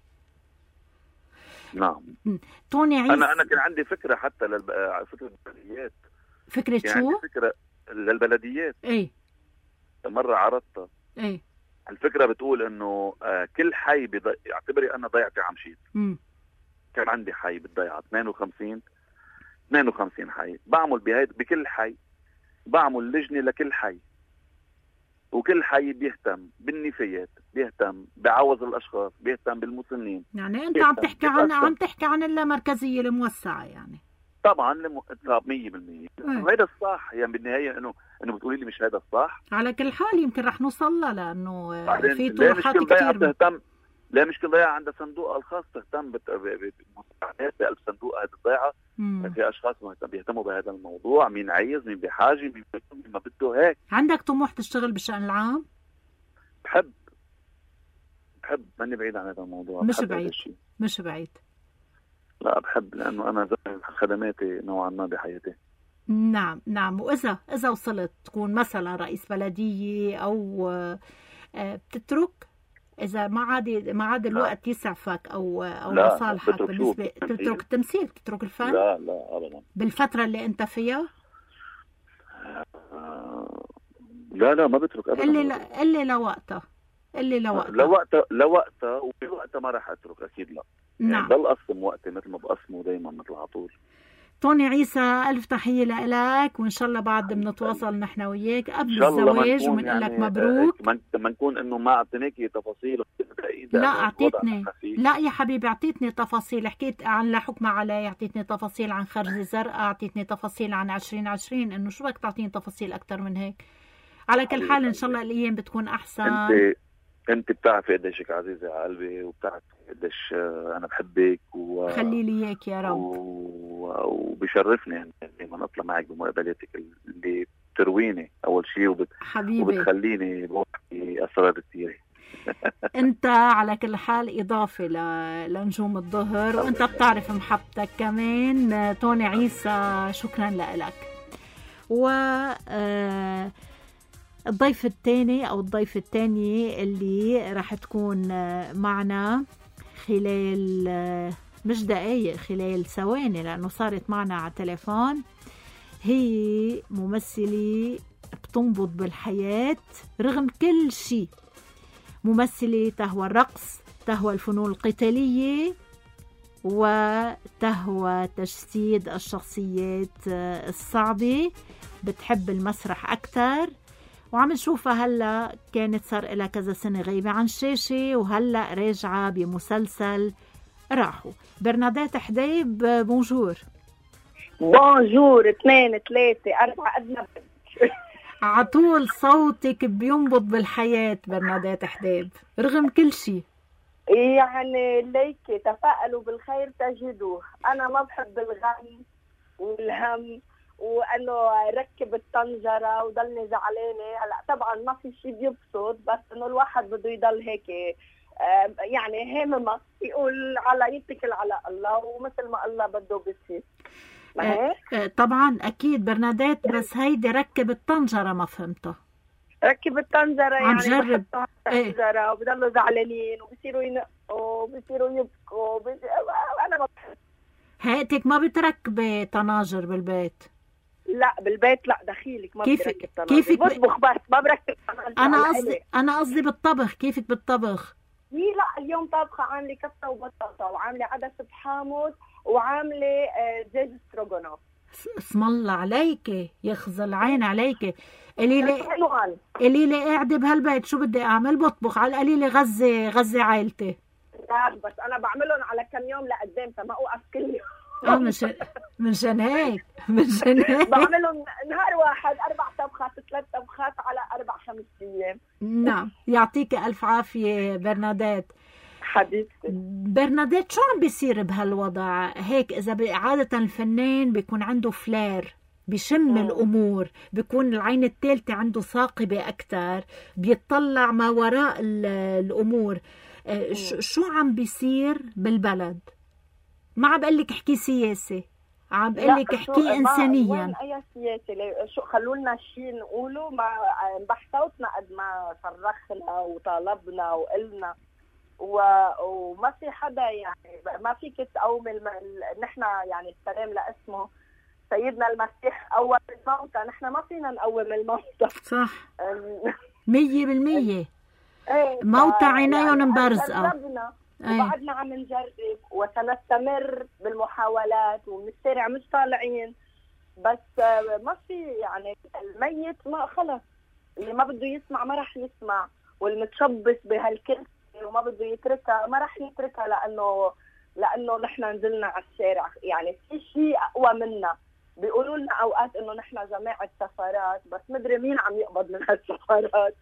نعم. توني عيسى، انا كان عندي فكره حتى فكره البلديات. فكره يعني شو؟ فكره للبلديات. ايه مره عرضتها. ايه الفكره بتقول انه كل حي اعتبري انا ضيعتي عمشيت. كان عندي حي بالضيعه 52 حي، بعمل بكل حي بعمل لجنه لكل حي، وكل حي بيهتم بالنفايات، بيهتم بعوز الاشخاص، بيهتم بالمسنين. يعني انت عم تحكي عن اللامركزيه الموسعه يعني. طبعا 100%. هذا الصح يعني بالنهايه، انه بتقولي لي مش هذا الصح. على كل حال يمكن رح نوصل لها، لانه في طروحات كثير. لا مش كل ضيعه عندها صندوقها الخاص تهتم بالمساعدات بقلب صندوق هذه الضيعه. في اشخاص بيهتموا بهذا الموضوع، مين عايز، مين بحاجه، مين ما بده هيك. عندك طموح تشتغل بالشأن العام؟ بحب ماني بعيد عن هذا الموضوع. مش بعيد. لا بحب، لانه انا خدماتي نوعا ما بحياتي. نعم. واذا وصلت تكون مثلا رئيس بلديه او بتترك، اذا ما عاد الوقت يسعفك او لصالحك بالنسبه، تترك التمثيل، تترك الفن؟ لا ابدا. بالفتره اللي انت فيها؟ لا ما بترك ابدا. اللي لوقتها وفي وقتها ما راح اترك اكيد. لا نعم. بل اقسم وقتي مثل ما بقسمه دائما، مثل على طول. توني عيسى، ألف تحية لك، وإن شاء الله بعد بنتواصل نحن وياك قبل الزواج، وبنقول لك مبروك. ما نكون إنه ما أعطيناكي تفاصيل. لا أعطيتني، لا يا حبيبي أعطيتني تفاصيل. حكيت عن لا حكم علي، أعطيتني تفاصيل عن خرز زرقاء، أعطيتني تفاصيل عن 2020. إنه شو بدك تعطيني تفاصيل أكتر من هيك؟ على كل حال إن شاء الله الأيام بتكون أحسن. انت بتعرفي قديشك عزيزه على قلبي، وبتعرفي قديش انا بحبك خلي لي اياك يا رب. وبشرفني لما اطلع معك بمقابلاتك اللي بترويني اول شيء حبيبي، وبتخليني بوحي اسرار كثيره. انت على كل حال اضافه لنجوم الظهر، وانت بتعرف محبتك كمان. توني عيسى، شكرا لك. و الضيف الثاني أو الضيفة الثانية اللي راح تكون معنا خلال مش دقايق، خلال ثواني، لأنه صارت معنا على التليفون، هي ممثلة بتنبض بالحياة رغم كل شيء. ممثلة تهوى الرقص، تهوى الفنون القتالية، وتهوى تجسيد الشخصيات الصعبة. بتحب المسرح أكتر، وعم نشوفها هلا. كانت صار لها كذا سنة غايبة عن الشاشة، وهلا راجعة بمسلسل راحوا. برناديت حديب، بونجور. 2 3 4 أذنب. عطول صوتك بينبض بالحياة برناديت حديب رغم كل شيء. يعني ليك تفائلوا بالخير تجدوه. أنا ما بحب الغم والهم وانه ركب الطنجره وضلني زعلانه. هلا طبعا ما في شيء بيبسط، بس انه الواحد بده يضل هيك يعني هاممك يقول على يتكل على الله، ومثل ما الله بده بيصير. طبعا اكيد برناديت، بس هيدي ركب الطنجره ما فهمته. ركب الطنجره عم يعني جرب الطنجره وبضلوا زعلانين وبصيروا ينقوا وبصيروا يبكوا وانا ما بحب. هيئتك ما بتركبي طناجر بالبيت؟ لا بالبيت لا، دخيلك ما بركب طناجر. كيفك بطبخ بس ما بركب طناجر. انا قصدي بالطبخ، كيفك بالطبخ؟ لا اليوم طابخه عامله كبسه وبطاطا وعامله عدس بحامض وعامله دجاج ستروغانوف. اسم الله عليكي، يخزى العين عليكي. قولي لي قاعده بهالبيت شو بدي اعمل؟ بطبخ على القليله غزي عائلتي. لا بس انا بعملهم على كم يوم لقدام فما اوقف كل يوم. منشان هيك بعملهم نهار واحد 4 طبخات 3 طبخات على 4-5 ايام. نعم يعطيك الف عافيه برناديت حبيبتي. برناديت شو عم بيصير بهالوضع هيك؟ اذا عاده الفنان بيكون عنده فلير، بيشم الامور، بيكون العين الثالثه عنده ثاقبه اكثر، بيطلع ما وراء الامور. شو عم بيصير بالبلد؟ ما عم بقول لك احكي سياسي، عم بقول لك احكي انسانيا. وين اي سياسي؟ شو خلوا لنا شيء نقوله؟ ما بحثوتنا قد ما صرخنا وطالبنا وقلنا وما في حدا يعني ما فيك تقوم نحن يعني السلام لاسمه سيدنا المسيح اول الموتى، نحن ما فينا نقوم الموتى. صح 100%. موتى عينيهم مبرزقه. وبعدنا عم نجرب وسنستمر بالمحاولات وبنشارع مش طالعين، بس ما في يعني الميت ما خلص، اللي ما بده يسمع ما راح يسمع، والمتشبث بهالكلمة وما بده يتركها ما راح يتركها، لأنه نحن نزلنا على الشارع. يعني في شيء أقوى منا. بيقولوا لنا أوقات إنه نحن جماعة سفارات، بس مدري مين عم يقبض من هالسفارات.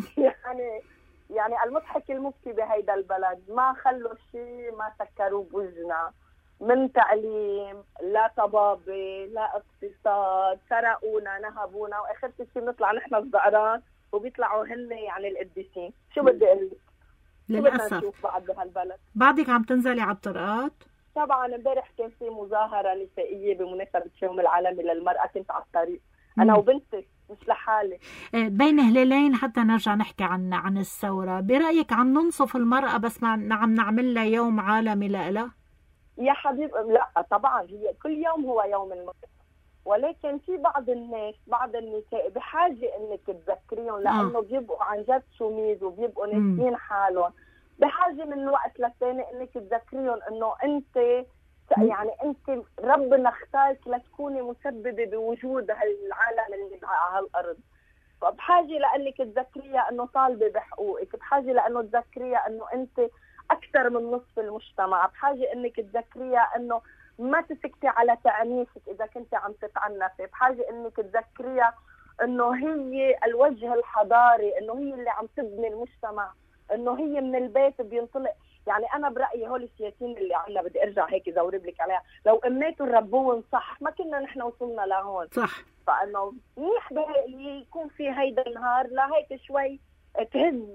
يعني المضحك المبكي بهيدا البلد ما خلوا شيء ما سكروا بوجنا، من تعليم لا طبابة لا اقتصاد، سرقونا نهبونا، واخر شيء بنطلع نحن الزعران وبيطلعوا هن يعني القديسين. شو بدي اقول لك؟ للاسف نشوف بعد بهالبلد. بعدك عم تنزلي على الطرقات؟ طبعا امبارح كان في مظاهرة نسائية بمناسبة اليوم العالمي للمرأة، كنت على الطريق انا وبنتي مش لحالي. بين هلالين حتى نرجع نحكي عن الثورة. برأيك عم ننصف المرأة بس عم نعمل لها يوم عالمي لها؟ يا حبيب لا طبعا هي كل يوم هو يوم المرأة، ولكن في بعض الناس بعض النساء بحاجة انك تذكريهم لانه بيبقوا عن جد شميد وبيبقوا ناسيين حالهم، بحاجة من وقت لثاني انك تذكريهم انه انت يعني انت ربنا اختارك لتكوني مسببه بوجود هالعالم اللي على هالارض، فبحاجه لانك تذكريها انه طالبه بحقوقك، بحاجه لانه تذكريها انه انت اكثر من نصف المجتمع، بحاجه انك تذكريها انه ما تسكتي على تعنيفك اذا كنت عم تتعنفي، بحاجه انك تذكريها انه هي الوجه الحضاري، انه هي اللي عم تبني المجتمع، انه هي من البيت بينطلق. يعني انا برايي هول السياسيين اللي عنا بدي ارجع هيك زورب لك عليها، لو اماتوا ربوهم صح ما كنا نحن وصلنا لهون. صح. فانه منيح يكون في هيدا النهار لهيك شوي تهز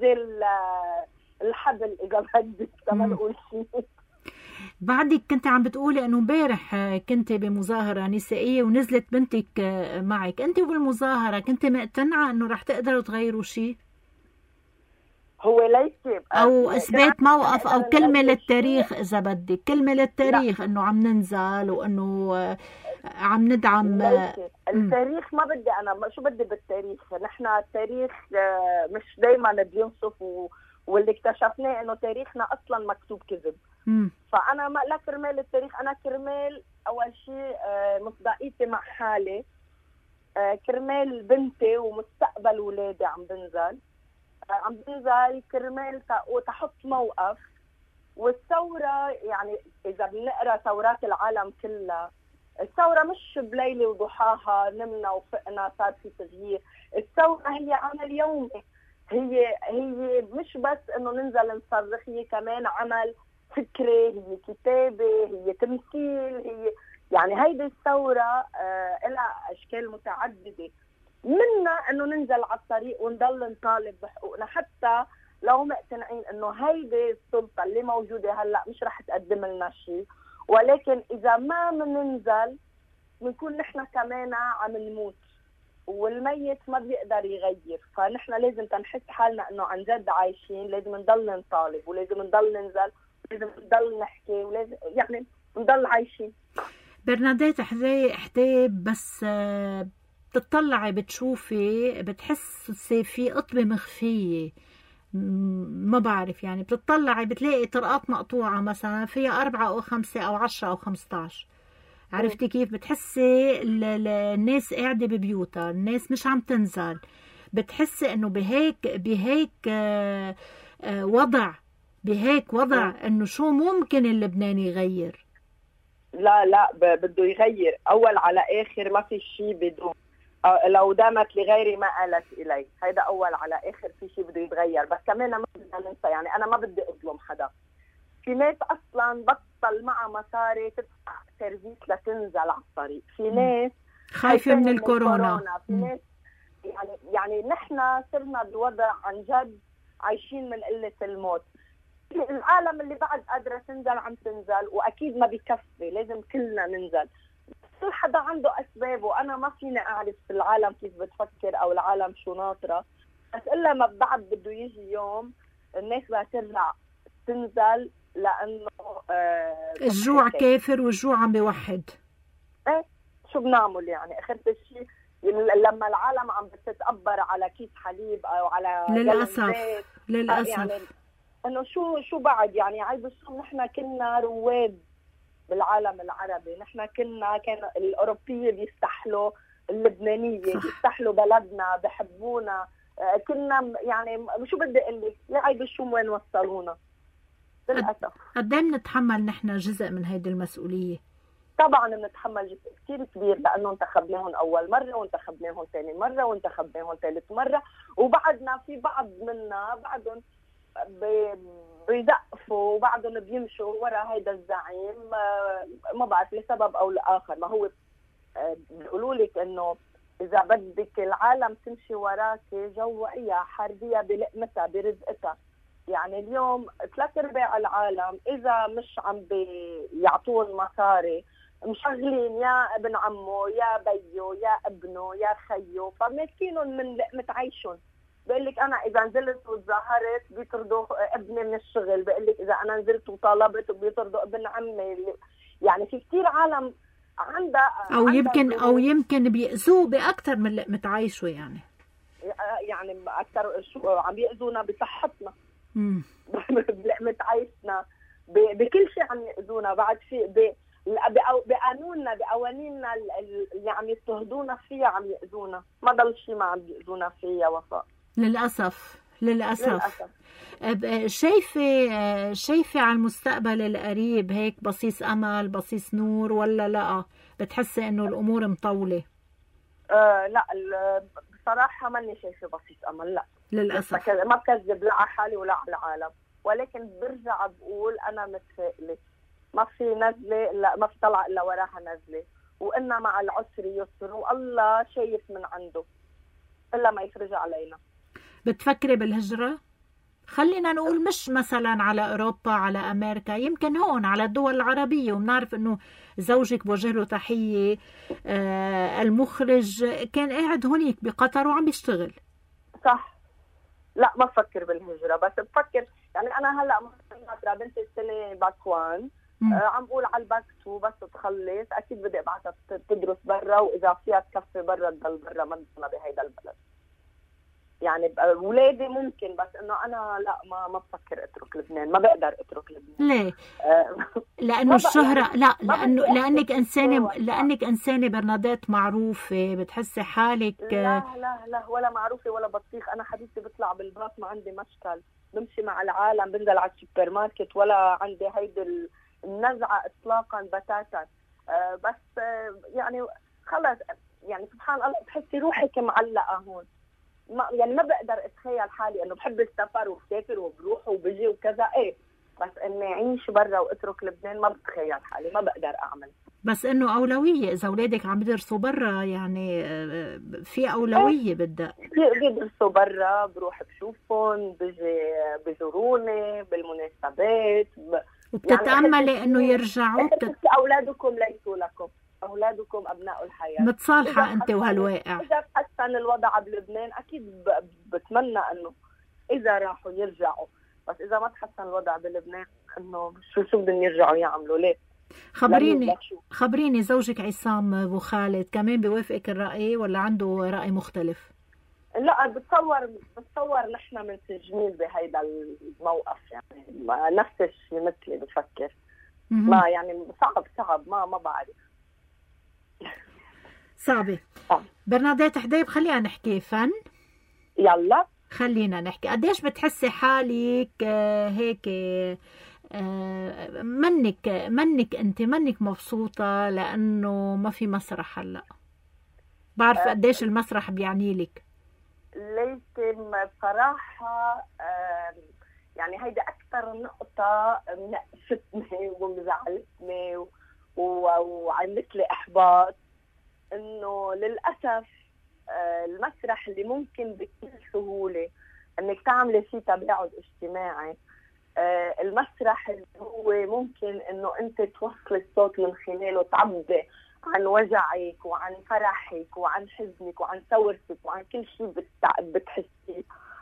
الحبل اذا بدك ما نقول شيء. بعدك كنت عم بتقولي انه امبارح كنت بمظاهره نسائيه ونزلت بنتك معك، انت وبالمظاهره كنت مقتنعه انه رح تقدروا تغيروا شيء؟ هو ليس او اثبات موقف او كلمه للتاريخ اذا بدك، كلمه للتاريخ انه عم ننزل وانه عم ندعم التاريخ. ما بدي انا شو بدي بالتاريخ، نحن التاريخ مش دايما بينصف واللي اكتشفناه انه تاريخنا اصلا مكتوب كذب. فانا ما لا كرمال التاريخ، انا كرمال اول شيء مصداقيتي مع حالي، كرمال بنتي ومستقبل اولادي عم بنزل كرمال تحط موقف. والثورة يعني إذا بنقرأ ثورات العالم كلها، الثورة مش بليلة وضحاها نمنا وفقنا صار في تغيير، الثورة هي عمل يومي، هي مش بس إنه ننزل نصرخ، هي كمان عمل فكري، هي كتابة، هي تمثيل، هي يعني هيدي الثورة لها أشكال متعددة، منا إنه ننزل على الطريق ونضل نطالب بحقوقنا، حتى لو مقتنعين إنه هيدي السلطة اللي موجودة هلأ مش رح تقدم لنا شيء، ولكن إذا ما مننزل بنكون نحن كمان عم نموت، والميت ما بيقدر يغير. فنحن لازم تنحس حالنا إنه عن جد عايشين، لازم نضل نطالب ولازم نضل ننزل ولازم نضل نحكي ولازم يعني نضل عايشين. برناديت حديب، بس بتطلعي بتشوفي بتحسي في قطبة مخفية، ما بعرف يعني، بتطلعي بتلاقي طرقات مقطوعة مثلا فيها 4 أو 5 أو 10 أو 15. عرفتي كيف؟ بتحسي الناس قاعدة ببيوتها، الناس مش عم تنزل، بتحسي انه بهيك وضع انه شو ممكن اللبناني يغير. لا بده يغير اول على اخر، ما في شيء بدون. لو دامت لغيري ما قالت الي، هيدا اول على اخر في شيء بده يتغير. بس كمان ما بدنا ننسى، يعني انا ما بدي اظلم حدا، في ناس اصلا بطل معها مصاري تدفع سيرفيس لتنزل على الطريق، في ناس خايفه من الكورونا، في ناس يعني نحن صرنا بوضع عن جد عايشين من قله الموت. العالم اللي بعد قادره تنزل عم تنزل، واكيد ما بكفي، لازم كلنا ننزل. كل حدا عنده اسباب، وانا ما فيني اعرف العالم كيف بتفكر او العالم شو ناطره، بس الا ما بعد بده يجي يوم الناس بدها ترجع تنزل، لانه الجوع كافر والجوع عم بيوحد. ايه شو بنعمل يعني؟ اخر شيء لما العالم عم بتتقبر على كيس حليب او على للاسف يعني انه شو بعد يعني عايز شو؟ نحن كنا رواد بالعالم العربي، نحن كان الاوروبيه بيستحلوا اللبنانيه، بيستحلوا بلدنا، بحبونا، كنا يعني شو بدي اقول لك، يا عيب شو وين وصلونا للاسف. قد ايه بنتحمل نحن جزء من هيدي المسؤوليه؟ طبعا بنتحمل جزء كثير كبير، لانه انتخبناهم اول مره وانتخبناهم ثاني مره وانتخبناهم ثالث مره، وبعدنا في بعض منا بعدهم بيدقفوا وبعدهم بيمشوا ورا هيدا الزعيم، ما بعرف لسبب او لاخر. ما هو بيقولوا لك انه اذا بدك العالم تمشي وراك جوعيها حربيها بلقمتها برزقتها. يعني اليوم 3/4 العالم اذا مش عم بيعطون مصاري مشغلين يا ابن عمه يا بيو يا ابنه يا خيو، فماسكينهم من لقمه عيشهم. بقول لك انا اذا نزلت وتظاهرت بيطردوا ابني من الشغل، بقول لك اذا انا نزلت وطالبت بيطردوا ابن عمي. يعني في كثير عالم عندها او يمكن بيأذوه باكثر من لقمه عيشه، يعني اكثر شو عم بيأذونا بصحتنا بلقمه عيشنا، بكل شيء عم يأذونا. بعد في بقانوننا بقوانيننا اللي عم يضطهدونا فيها عم يأذونا، ما ضل شيء ما عم يأذونا فيها وفاء. للأسف. شايفة على المستقبل القريب هيك بصيص أمل، بصيص نور، ولا لا بتحسي إنه الأمور مطولة؟ لا بصراحة ماني شايفة بصيص أمل، لا للأسف. ما بكذب لا على حالي ولا على العالم، ولكن برجع بقول أنا متفائلة. ما في نزلة، لا ما في طلع إلا وراها نزلة، وإنا مع العسر يسر، والله شايف من عنده إلا ما يفرج علينا. بتفكري بالهجرة؟ خلينا نقول مش مثلا على أوروبا، على أمريكا، يمكن هون على الدول العربية. وبنعرف إنه زوجك بوجه له تحية، المخرج كان قاعد هونيك بقطر وعم بيشتغل. صح. لا ما بفكر بالهجرة، بس بفكر يعني أنا هلأ مثلا بنتي السنة باكوان، عم بقول على الباك 2 بس تخلص أكيد بدي أبعتها تدرس برا، وإذا فيها تكفي برا تضل برا، ما بدنا بهيدا البلد. يعني ولادي ممكن، بس انه انا لا ما بفكر اترك لبنان، ما بقدر اترك لبنان. ليه؟ لانه الشهرة، لا لانك انسانه برناديت معروفه، بتحسي حالك لا ولا معروفه ولا بطيخ. انا حبيبتي بطلع بالباص ما عندي مشكل، بمشي مع العالم، بنزل على السوبر ماركت، ولا عندي هيدي النزعه اطلاقا بتاتا. بس يعني خلص، يعني سبحان الله بتحسي روحك معلقه هون. يعني ما بقدر اتخيل حالي انه بحب السفر وبسافر وبروح وبجي وكذا، بس اني اعيش برا واترك لبنان ما بتخيل حالي، ما بقدر اعمل. بس انه اولويه اذا اولادك عم يدرسوا برا، يعني في اولويه بدها. بيدرسوا برا، بروح بشوفهم، بيجي بزوروني بالمناسبات وبتتاملي يعني انه يرجعوا. اولادكم ليسوا لكم، اولادكم ابناء الحياه. متصالحه انت وهالواقع. اذا تحسن الوضع بلبنان اكيد بتمنى انه اذا راحوا يرجعوا، بس اذا ما تحسن الوضع بلبنان انه شو بدهم يرجعوا يعملوا ليه؟ خبريني زوجك عصام ابو خالد كمان بيوافقك الرأي ولا عنده رأي مختلف؟ لا بتصور نحن منسجمين بهيدا الموقف، يعني نفس الشيء مثلي بفكر. ما يعني صعب ما بعرف. صعبة. برناديت حديب خلينا نحكي فن. يلا خلينا نحكي قديش بتحسي حالك هيك منك مبسوطة لأنه ما في مسرح هلأ؟ بعرف قديش المسرح بيعني لك، لكن بصراحة يعني هيدا أكثر نقطة منقفتني ومزعلتني وعملت لي إحباط، إنه للأسف المسرح اللي ممكن بكل سهولة إنك تعملي فيه تباعد اجتماعي، المسرح اللي هو ممكن إنه أنت توصلي الصوت من خلاله، تعبي عن وجعك وعن فرحك وعن حزنك وعن ثورتك وعن كل شيء بتحسيه،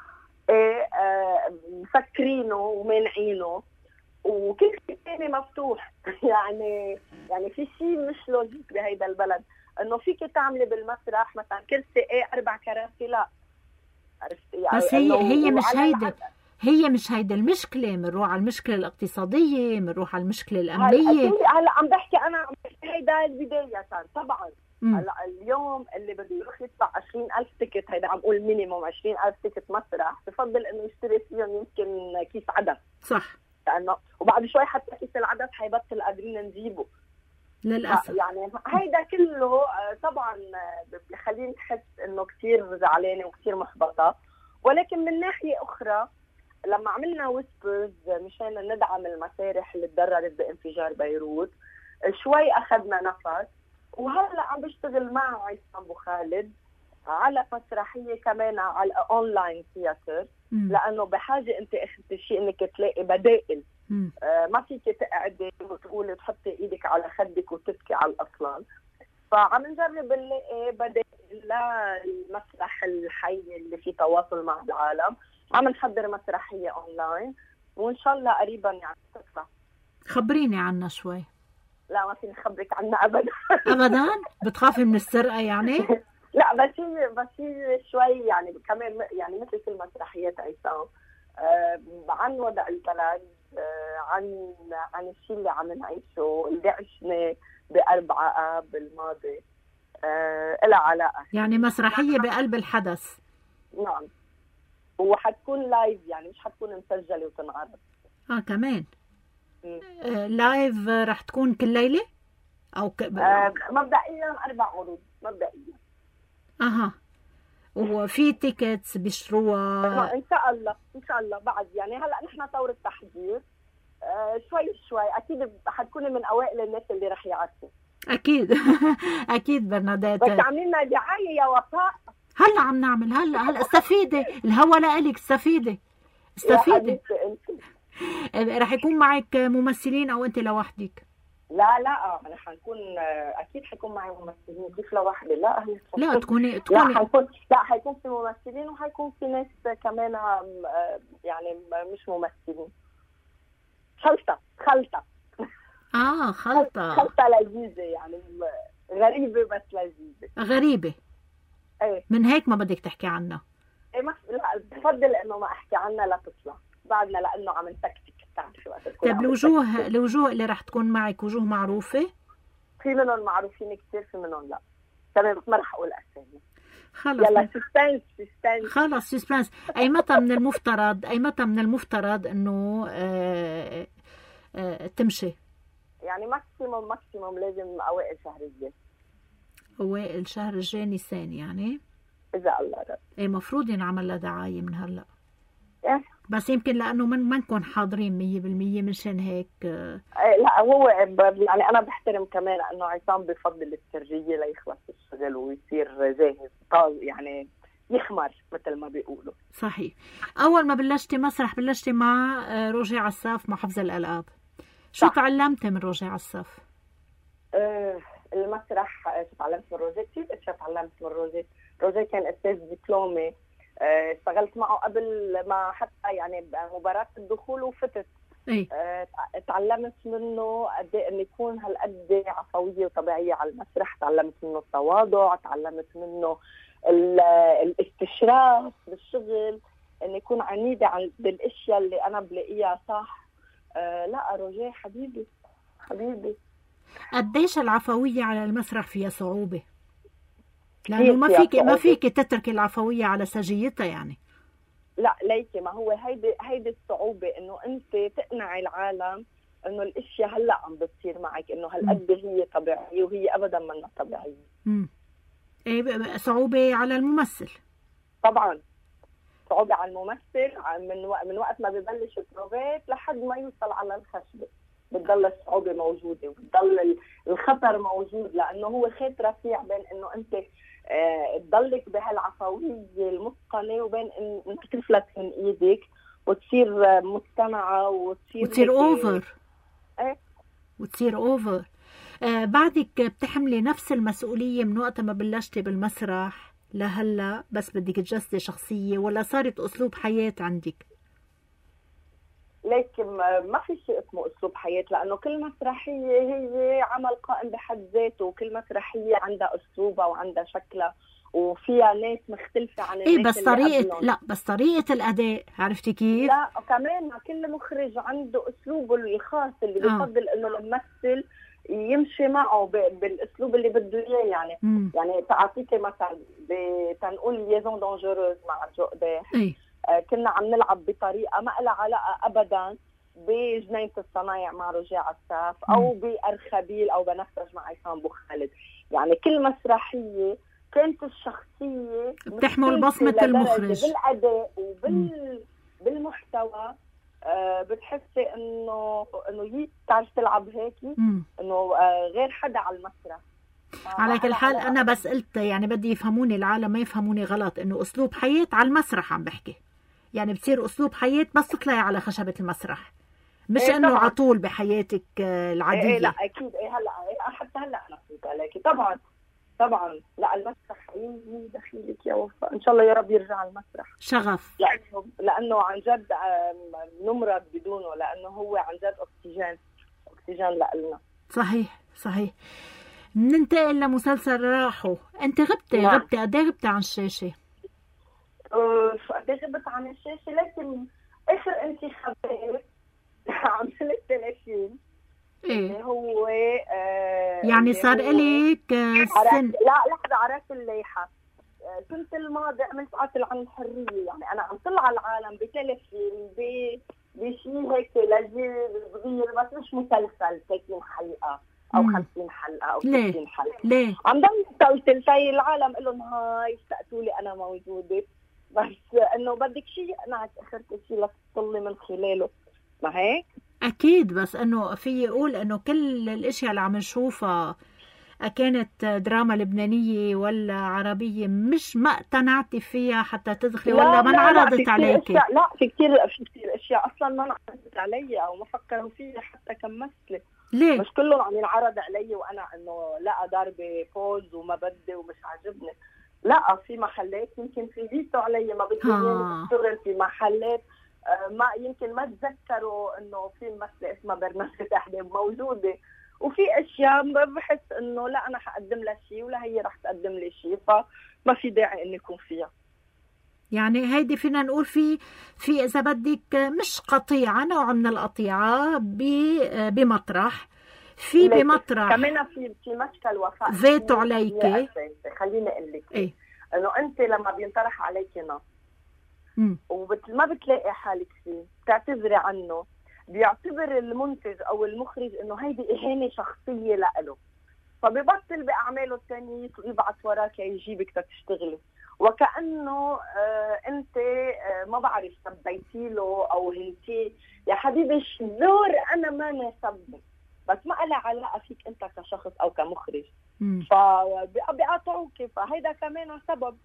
مفكرينه ومانعينه وكل شيء ثاني مفتوح. يعني في شيء مش لوجيك بهيدا البلد، انه فيك تعملي بالمسرح مثلا كرسي 4 كراسي، لا عرفتي يعني. بس هي مش هيدا المشكله، بنروح على المشكله الاقتصاديه، بنروح على المشكله الامنيه. هلا عم بحكي انا هيدا البدايه طبعا. هلا اليوم اللي بده يروح يدفع 20,000 تيكت، هيدا عم قول مينيموم 20,000 تيكت مسرح، بفضل انه يشتري فيهم يمكن كيس عدس. صح. لانه وبعد شوي حتى كيس العدس حيبطل قادرين نجيبه للاسف. يعني هيدا كله طبعا بخليني احس انه كثير زعلانه وكثير محبطه. ولكن من ناحيه اخرى لما عملنا ويسبرز مشان ندعم المسارح اللي تضررت بانفجار بيروت، شوي اخذنا نفس، وهلا عم بشتغل مع عصام ابو خالد على مسرحيه كمان على اونلاين ثياتر، لانه بحاجه انت اخذتي شيء انك تلاقي بدائل. ما فيك تقعدي وتقولي تحطي ايدك على خدك وتبكي على الاصلان. فعم نجرب نلاقي بدائل للمسرح الحي اللي فيه تواصل مع العالم. عم نحضر مسرحيه اونلاين وان شاء الله قريبا يعني تطلع. خبريني عنها شوي. لا ما فيني خبرك عنها ابدا. ابدا؟ بتخافي من السرقه يعني؟ لا بس هي شوي يعني كمان يعني مثل كل مسرحيات عصام عن وضع البلد، عن الشيء اللي عم نعيشه اللي عشنا ب4 آب الماضي، لها علاقه. يعني مسرحيه بقلب الحدث. نعم. وحتكون لايف، يعني مش حتكون مسجله وتنعرض. كمان لايف رح تكون كل ليله او مبدئيا 4 عروض مبدئيا. وفي تيكتس بيشتروها ان شاء الله بعد يعني هلا نحن طور التحضير شوي اكيد حتكوني من اوائل الناس اللي رح يعرفوا. اكيد اكيد برناديت. بس عاملين لنا دعايه يا وفاء. هلا عم نعمل هلا استفيدي، الهوا لإلك، استفيدي. رح يكون معك ممثلين او انت لوحدك؟ لا رح نكون اكيد حيكون معي ممثلين. كيف لوحدي؟ لا تكوني حيكون في ممثلين وحيكون في ناس كمان يعني مش ممثلين. خلطه خلطه لذيذه يعني، غريبه بس لذيذه. غريبه. ايه من هيك ما بدك تحكي عنها. لا بفضل انه ما احكي عنها لا تطلع بعدنا، لانه عم نتكتك بتعرفي وقت الكل. طيب الوجوه اللي رح تكون معك وجوه معروفه؟ في منهم معروفين كثير، في منهم لا. تمام بس ما رح اقول اسامي. خلص يلا سسبنس. خلص سسبنس. اي متى من المفترض انه تمشي؟ يعني ماكسيموم لازم اوائل شهر الجاي. اوائل شهر الجاي نيسان يعني؟ اذا الله رد. مفروض ينعمل لها دعايه من هلا. بس يمكن لانه منكم حاضرين 100% مشان هيك. لا هو يعني انا بحترم كمان انه عصام بفضل السريه ليخلص الشغل ويصير جاهز يعني يخمر مثل ما بيقولوا. صحيح. اول ما بلشتي مسرح بلشتي مع روجي عساف مع حفظ الالعاب. شو تعلمتي من روجي عساف؟ المسرح شو تعلمت من روجي؟ كثير اشياء تعلمت من روجي. روجي كان استاذ دبلومي، اشتغلت معه قبل ما حتى يعني مباراة الدخول وفتت. تعلمت منه قد ايه انه يكون هالقد عفويه وطبيعيه على المسرح، تعلمت منه التواضع، تعلمت منه الاستشراف بالشغل، انه يكون عنيده بالاشياء اللي انا بلاقيها صح. لا روجيه حبيبي حبيبي. قديش العفويه على المسرح فيها صعوبه؟ لانه ما فيك تترك العفويه على سجيتها يعني. لا ليكي، ما هو هيدي الصعوبة، انه انت تقنعي العالم انه الاشياء هلا عم بتصير معك انه هالقد هي طبيعية وهي ابدا منا طبيعية. ايه صعوبة على الممثل. طبعا صعوبة على الممثل من وقت ما ببلش البروفات لحد ما يوصل على الخشبة، بتضل الصعوبة موجودة وبتضل الخطر موجود، لانه هو خيط رفيع بين انه انت تضلك بهالعفوية المتقنة وبين انك تفلت من ايدك وتصير مصطنعة وتصير اوفر. وتصير اوفر. بعدك بتحملي نفس المسؤولية من وقت ما بلشتي بالمسرح لهلا، بس بدك تجسدي شخصية ولا صارت اسلوب حياة عندك؟ لكن ما في شيء اسمه اسلوب حياه، لانه كل مسرحيه هي عمل قائم بحد ذاته، وكل مسرحيه عندها اسلوبها وعندها شكلها وفيها ناس مختلفه عن الناس بس طريقه لا بس طريقه الاداء، عرفتي كيف؟ لا كمان كل مخرج عنده اسلوبه الخاص اللي بيفضل انه الممثل يمشي معه بالاسلوب اللي بده اياه يعني. يعني تعطيكي مثلا تنقول ليزون دونجوروز مع جو قداح، كنا عم نلعب بطريقه ما لها علاقه ابدا بجنينه الصنايع مع روجي عساف او بارخبيل او بنفسج مع عصام بو خالد. يعني كل مسرحيه كانت الشخصيه بتحمل بصمه المخرج بالاداء بالمحتوى. بتحسي انه بتعرف تلعب هيك، انه غير حدا على المسرح. على كل حال انا بس قلت يعني بدي يفهموني العالم ما يفهموني غلط، انه اسلوب حياه على المسرح عم بحكي، يعني بتصير اسلوب حياه بس تطلعي على خشبه المسرح، مش انه على طول بحياتك العاديه. لا اكيد. هلا حتى هلا انا فهمت عليكي. طبعا لا المسرح هي دخيلك يا وفاء، ان شاء الله يا رب يرجع المسرح شغف، لانه عن جد نمرض بدونه، لانه هو عن جد اكسجين لنا. صحيح. ننتقل لمسلسل راحوا. انت غبتي قد ايه غبتي عن الشاشه؟ قد ايه غبت عن الشاشه، لكن اخر انتخابات عملت تلفزيون. ايه هو يعني صار لك سن؟ لا لحظه، عرفت الليحه. السنه الماضي عملت عطل عن الحريه، يعني انا عم طلع على العالم بتلفزيون بشيء هيك لذيذ صغير، بس مش مسلسل 30 حلقه او 50 حلقه او 60 حلقه. ليه؟ عم ضل مسلسل زي العالم قال لهم هاي اشتقتوا لي انا موجوده، بس انه بدك شيء يقنعك اخرت شيء لتطلي من خلاله، ما هيك؟ اكيد، بس انه في يقول انه كل الاشياء اللي عم نشوفها كانت دراما لبنانيه ولا عربيه مش ما اقتنعتي فيها حتى تدخلي ولا ما انعرضت عليكي؟ لا في كثير اشياء اصلا ما انعرضت علي او ما فكروا فيها حتى كممثله. ليه؟ مش كلهم عم ينعرض علي وانا انه لا ضاربه بوز وما بدي ومش عاجبني. لا في محلات يمكن في فيتو علي ما بدي اشتغل في محلات ما يمكن ما تذكروا انه في ممثله اسمها برنامج احداث موجوده، وفي اشياء بحس انه لا انا حقدم لها شيء ولا هي رح تقدم لي شيء، فما في داعي اني يكون فيها. يعني هيدي فينا نقول في اذا بدك مش قطيعه، نوع من القطيعه بمطرح بمطرح كمان في مشكل وفاء فيتو عليكي. خليني اقول لك انه انت لما بينطرح عليكي نص ما بتلاقي حالك فيه بتعتذري عنه، بيعتبر المنتج او المخرج انه هيدي اهانه شخصيه له، فبيبطل باعماله الثانيه ويبعث وراك يجيبك تشتغلي. وكأنه انت ما بعرف سبيتي له او هنتي. يا حبيبي شذور انا ما نسبك، بس ما لها علاقه فيك انت كشخص او كمخرج، فبيقاطعوك، فهيدا كمان سبب.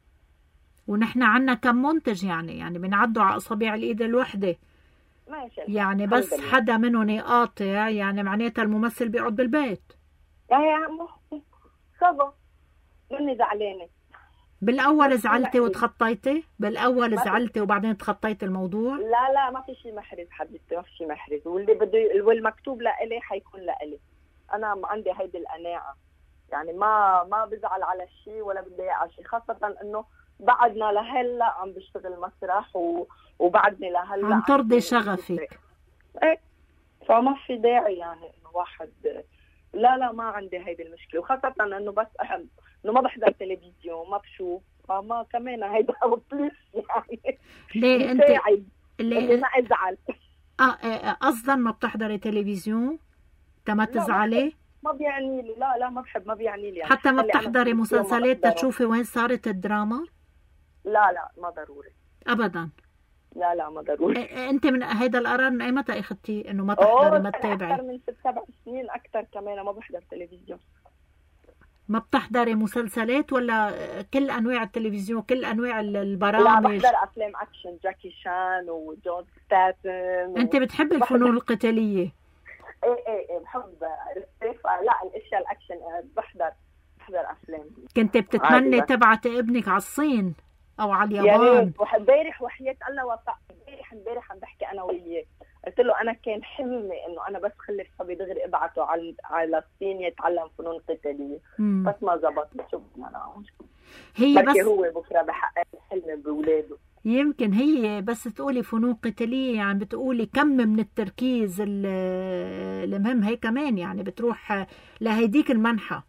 ونحن عنا كم منتج يعني بنعدوا على اصابع الايد الوحده، ماشي يعني بس حدا منهم يقاطع يعني معناتها الممثل بيقعد بالبيت. يا عمو صبا مني زعلانه. بالاول زعلتي وتخطيتي؟ بالاول زعلتي وبعدين تخطيتي الموضوع؟ لا ما في شيء محرز حبيبتي، ما في شيء محرز، واللي بده والمكتوب لإلي حيكون لإلي. انا عندي هيدي القناعه، يعني ما بزعل على الشيء ولا بتضايق على شيء، خاصه انه بعدنا لهلا عم بشتغل مسرح وبعدني لهلا عم ترضي شغفك. ايه، فما في داعي يعني انه واحد لا ما عندي هيدي المشكله، وخاصه انه بس اهم انه ما بحضر تلفزيون، ما بشوف، فما كمان هيدا بليس يعني. ليه انت اللي ما ازعل قصدا ما بتحضري تلفزيون تما تزعلي؟ ما بيعني لي، لا ما بحب، ما بيعني لي يعني. حتى ما بتحضري مسلسلات تشوفي وين صارت الدراما؟ لا ما ضروري ابدا. لا ما ضروري. انت من هيدا القرار من ايمتى اخذتيه انه ما تحضري ما تتابعي؟ اكثر من 6-7 سنين، اكثر كمان ما بحضر تلفزيون. ما بتحضري مسلسلات ولا كل انواع التلفزيون، كل انواع البرامج؟ لا بحضر افلام اكشن، جاكي شان وجون ستاتم. انت بتحبي الفنون القتاليه؟ ايه بحب لا الاشياء الاكشن، بحضر افلام. كنت بتتمني تبعتي ابنك على الصين او على اليابان؟ يا ريت. امبارح وحياة الله وفاء، امبارح عم بحكي انا وياه، قلت له انا كان حلمي انه انا بس خلف صبي دغري ابعته على الصين يتعلم فنون قتاليه، بس ما زبط. شو بدنا نعمل؟ هي بس هو بكره بحقق الحلم باولاده. يمكن هي بس تقولي فنون قتاليه يعني بتقولي كم من التركيز المهم، هي كمان يعني بتروح لهيديك المنحى.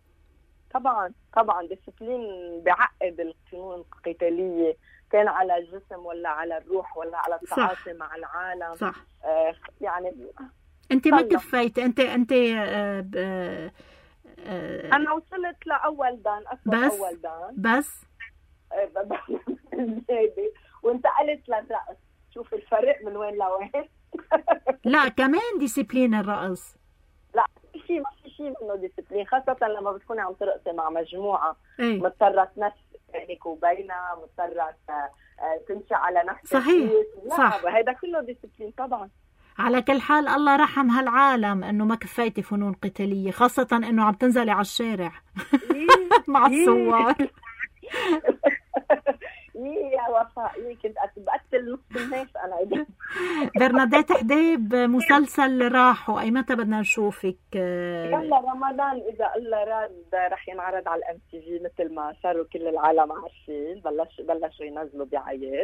طبعا ديسبلين بعقد الفنون القتاليه، كان على الجسم ولا على الروح ولا على التعاطي مع العالم. صح. يعني انت ما كفيتي، انت انا وصلت لاول دان، بس اول دان بس وانتقلت للرقص. شوف الفرق من وين لوين. لا كمان ديسيبلين الرقص. لا ما في شيء منه ديسيبلين، خاصة لما بتكوني عم ترقصي مع مجموعة. ايه؟ مضطرة تنفس بينك وبينها، مضطرة تمشي على نفس صحيح. صح، هيدا كله ديسيبلين طبعا. على كل حال الله رحم هالعالم انه ما كفيتي فنون قتالية، خاصة انه عم تنزلي على الشارع مع الثوار. يا وفاء كنت بقتل نص الناس انا. برناديت حديب مسلسل راح، وايمتى بدنا نشوفك؟ يلا رمضان اذا الله راد رح ينعرض على الMTV مثل ما صاروا كل العالم عارفين. بلشوا ينزلوا دعايات.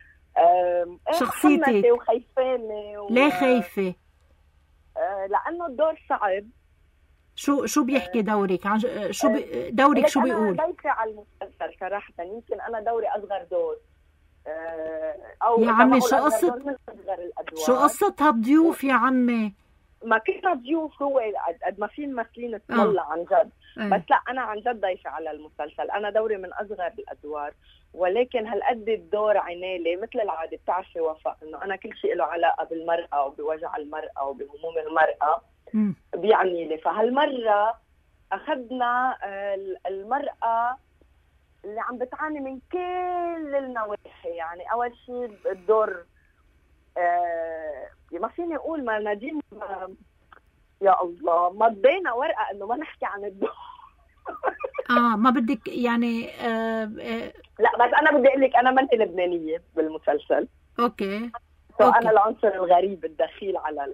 شخصيتك وخيفانه ليه خايفه؟ لانه الدور صعب. شو بيحكي دورك؟ دورك شو بيقول؟ انا ضيفه على المسلسل صراحه، يمكن انا دوري اصغر دور. او يا عمي شو قصة هالضيوف يا عمي؟ ما كنا ضيوف، هو قد ما في ممثلين تطلع عن جد. بس لا انا عن جد ضيفه على المسلسل، انا دوري من اصغر الادوار، ولكن هالقد الدور عينالي مثل العاده. بتعرفي وفاء انه انا كل شيء له علاقه بالمراه وبوجع المراه وبهموم المراه بيعني لي. فهالمره اخذنا المراه اللي عم بتعاني من كل النواحي. يعني اول شيء الدور ما فيني اقول ما نادين يا الله ما ادينا ورقه انه ما نحكي عن الدور. ما بدك يعني لا بس انا بدي اقول لك انا مني لبنانيه بالمسلسل. اوكي. انا العنصر الغريب الدخيل على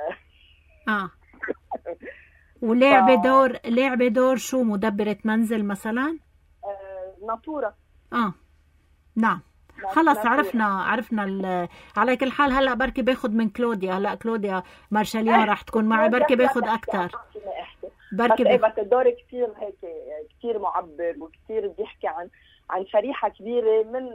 ولعبة دور شو؟ مدبرة منزل مثلا؟ ناطورة. نعم خلص عرفنا على كل حال. هلا بركي باخد من كلوديا، هلا كلوديا مارشاليان راح تكون معي، بركي باخد اكثر. بركي بس الدور كثير هيك كثير معبر وكثير بيحكي عن شريحة كبيرة من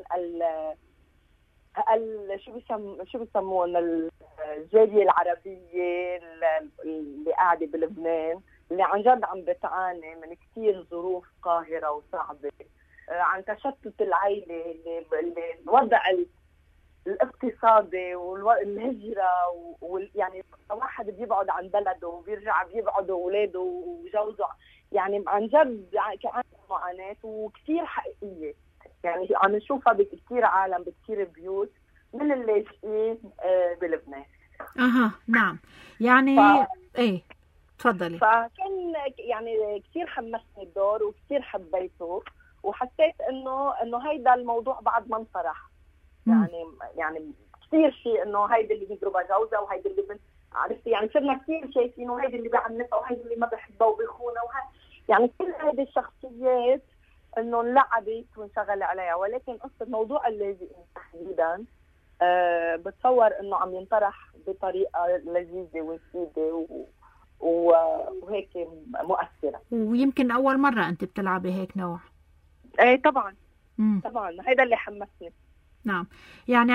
شو بيسمون الجالية العربية اللي قاعدة بلبنان، اللي عن جد عم بتعاني من كثير ظروف قاهرة وصعبة. عن تشتت العائلة، الوضع الاقتصادي والهجرة، يعني واحد بيبعد عن بلده وبيرجع بيبعد أولاده وجوزه، يعني عن جد كانت معاناة وكثير حقيقية، يعني عم نشوفها بكثير عالم بكثير بيوت من اللاجئين بلبنان. نعم يعني ايه تفضلي. فكان يعني كثير حمسني الدور وكثير حبيته، وحسيت انه هيدا الموضوع بعد ما انطرح، يعني كثير شيء انه هيدا اللي بيضربها جوزها وهيدا اللي عرفتي، يعني صرنا كثير شايفين وهيدا اللي بيعنفها وهيدا اللي ما بحبها وبيخونها يعني كل هذه الشخصيات انه انلعبت وانشغل عليها. ولكن قصه موضوع اللاجئين تحديدا بتصور انه عم ينطرح بطريقه لذيذه ومفيده وهيك مؤثره، ويمكن اول مره انت بتلعبي هيك نوع. ايه طبعا. طبعا هيدا اللي حمسني. نعم يعني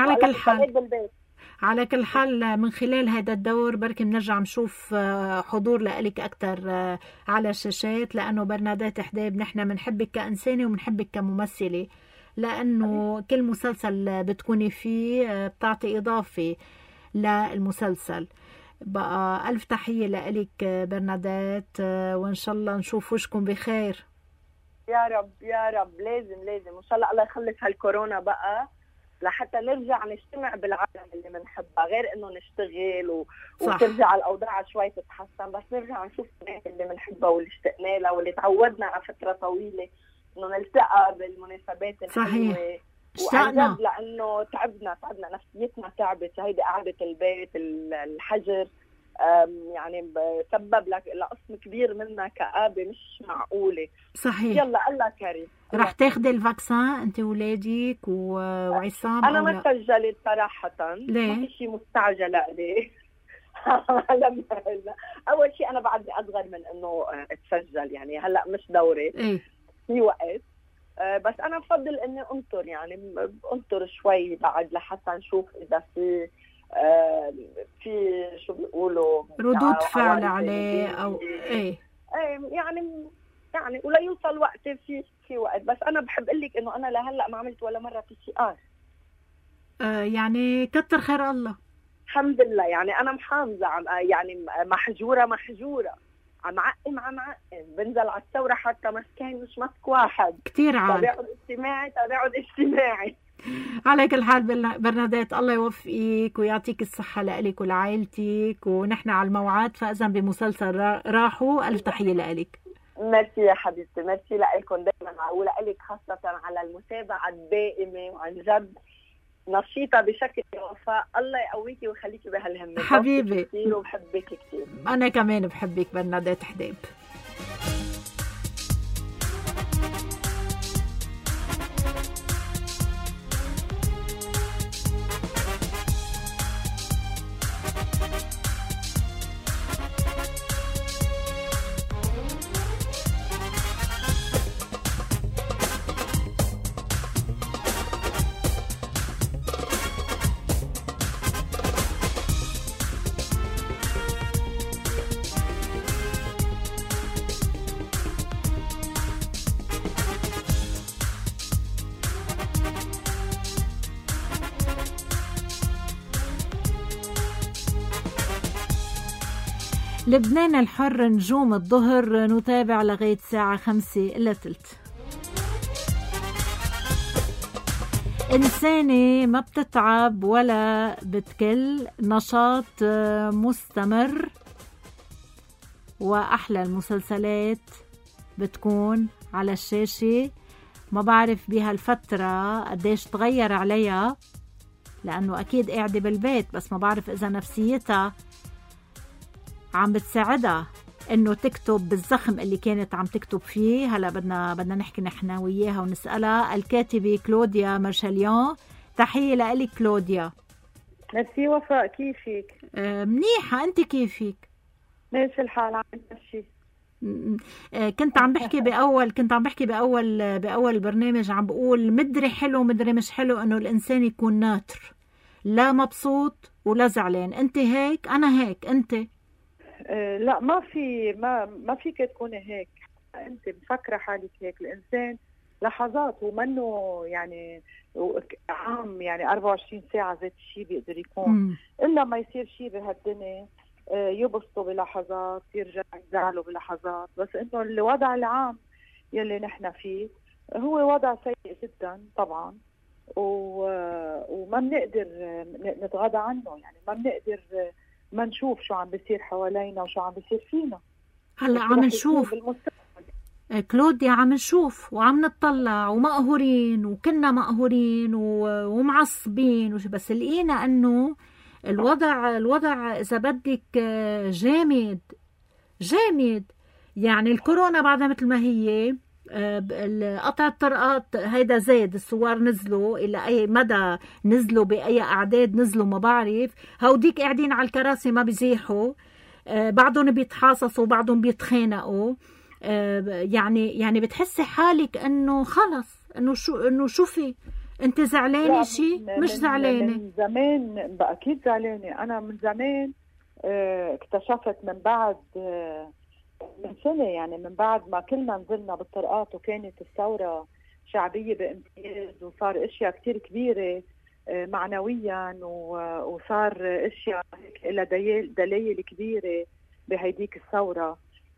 على كل حال من خلال هذا الدور بركي بنرجع نشوف حضور لك أكتر على الشاشات، لأنه برنادات حديب نحن بنحبك كإنسانة وبنحبك كممثلة، لأنه كل مسلسل بتكوني فيه بتعطي إضافة للمسلسل. بقى ألف تحية لك برنادات، وإن شاء الله نشوف وشكم بخير. يا رب يا رب، لازم إن شاء الله يخلص هالكورونا بقى لحتى نرجع نجتمع بالعالم اللي بنحبها، غير انه نشتغل وترجع الاوضاع شوي تتحسن، بس نرجع نشوف الناس اللي بنحبها واللي اشتقنا لها واللي تعودنا على فتره طويله انه نلتقى بالمناسبات الحلوه. وعن جد لانه تعبنا نفسيتنا تعبت، هيدي قعده البيت الحجر يعني سبب لك لقسم كبير منا كآبة مش معقولة. صحيح. يلا الله كريم. رح تاخدي الفاكسان انت وولادك وعصام؟ انا ما سجلت صراحة. ليه؟ ما في شيء مستعجل عليه. لا اول شيء انا بعدني اصغر من انه اتسجل، يعني هلا مش دوري. في وقت، بس انا بفضل اني انطر، يعني انطر شوي بعد لحتى نشوف اذا في شو بيقولوا ردود فعل عليه او يعني ولا يوصل وقت في وقت. بس انا بحب اقول لك انه انا لهلا ما عملت ولا مره PCR. يعني كتر خير الله. الحمد لله، يعني انا محافظه، يعني محجوره عم عقم بنزل على الثوره حتى مسكين مش مسك واحد. كثير عال. تباعد اجتماعي. على كل حال برنادات الله يوفقك ويعطيك الصحة لك ولعائلتك، ونحن على الموعد فإذا بمسلسل راحوا. ألف تحية لك. ميرسي يا حبيبتي، ميرسي لكم دائما ولك خاصة على المتابعة الدائمة، وعن جد نشيطة بشكل وفاء. الله يقويكي ويخليكي بهالهمة حبيبي كثير وبحبك كثير. أنا كمان بحبك برنادات حديب. لبنان الحر نجوم الظهر، نتابع لغاية الساعة 5:15. إنسانة ما بتتعب ولا بتكل، نشاط مستمر، وأحلى المسلسلات بتكون على الشاشة. ما بعرف بهالفترة قديش تغير عليها، لأنه أكيد قاعدة بالبيت، بس ما بعرف إذا نفسيتها عم بتساعدها انه تكتب بالزخم اللي كانت عم تكتب فيه. هلا بدنا نحكي نحن وياها ونسألها. الكاتبة كلوديا مارشاليون، تحية لك كلوديا. ميرسي وفاء، كيفك؟ منيحة، انت كيفك؟ ماشي الحال، عم بمشي. كنت عم بحكي بأول برنامج، عم بقول مدري حلو مدري مش حلو انه الانسان يكون ناتر، لا مبسوط ولا زعلان. انت هيك، انا هيك، انت؟ لا، ما فيك تكوني هيك. انت مفكره حالك هيك. الانسان لحظات ومنه يعني عام يعني 24 ساعة ذات الشيء بيقدر يكون إلا ما يصير شيء بهالدنيا يبسطوا بلحظات يرجع يزعلوا بلحظات. بس إنه الوضع العام يلي نحن فيه هو وضع سيء جدا طبعا، وما بنقدر نتغاضى عنه. يعني ما بنقدر ما نشوف شو عم بيصير حوالينا وشو عم بيصير فينا. هلا عم نشوف كلوديا، عم نشوف وعم نطلع ومقهورين، وكنا مقهورين ومعصبين، بس لقينا انه الوضع اذا بدك جامد. يعني الكورونا بعدها مثل ما هي، قطع الطرقات هيدا زاد، الثوار نزلوا الى اي مدى نزلوا، باي اعداد نزلوا ما بعرف. هوديك قاعدين على الكراسي ما بيزيحوا، بعضهم بيتحاصصوا بعضهم بيتخانقوا. يعني بتحسي حالك انه خلص انه شوفي انت زعلانه شيء مش زعلانه. من زمان اكيد زعلانه. انا من زمان اكتشفت من بعد من سنه، يعني من بعد ما كلنا نزلنا بالطرقات وكانت الثوره شعبيه بامتياز، وصار اشياء كتير كبيره معنويا، وصار اشياء لها دلائل كبيره بهيديك الثوره،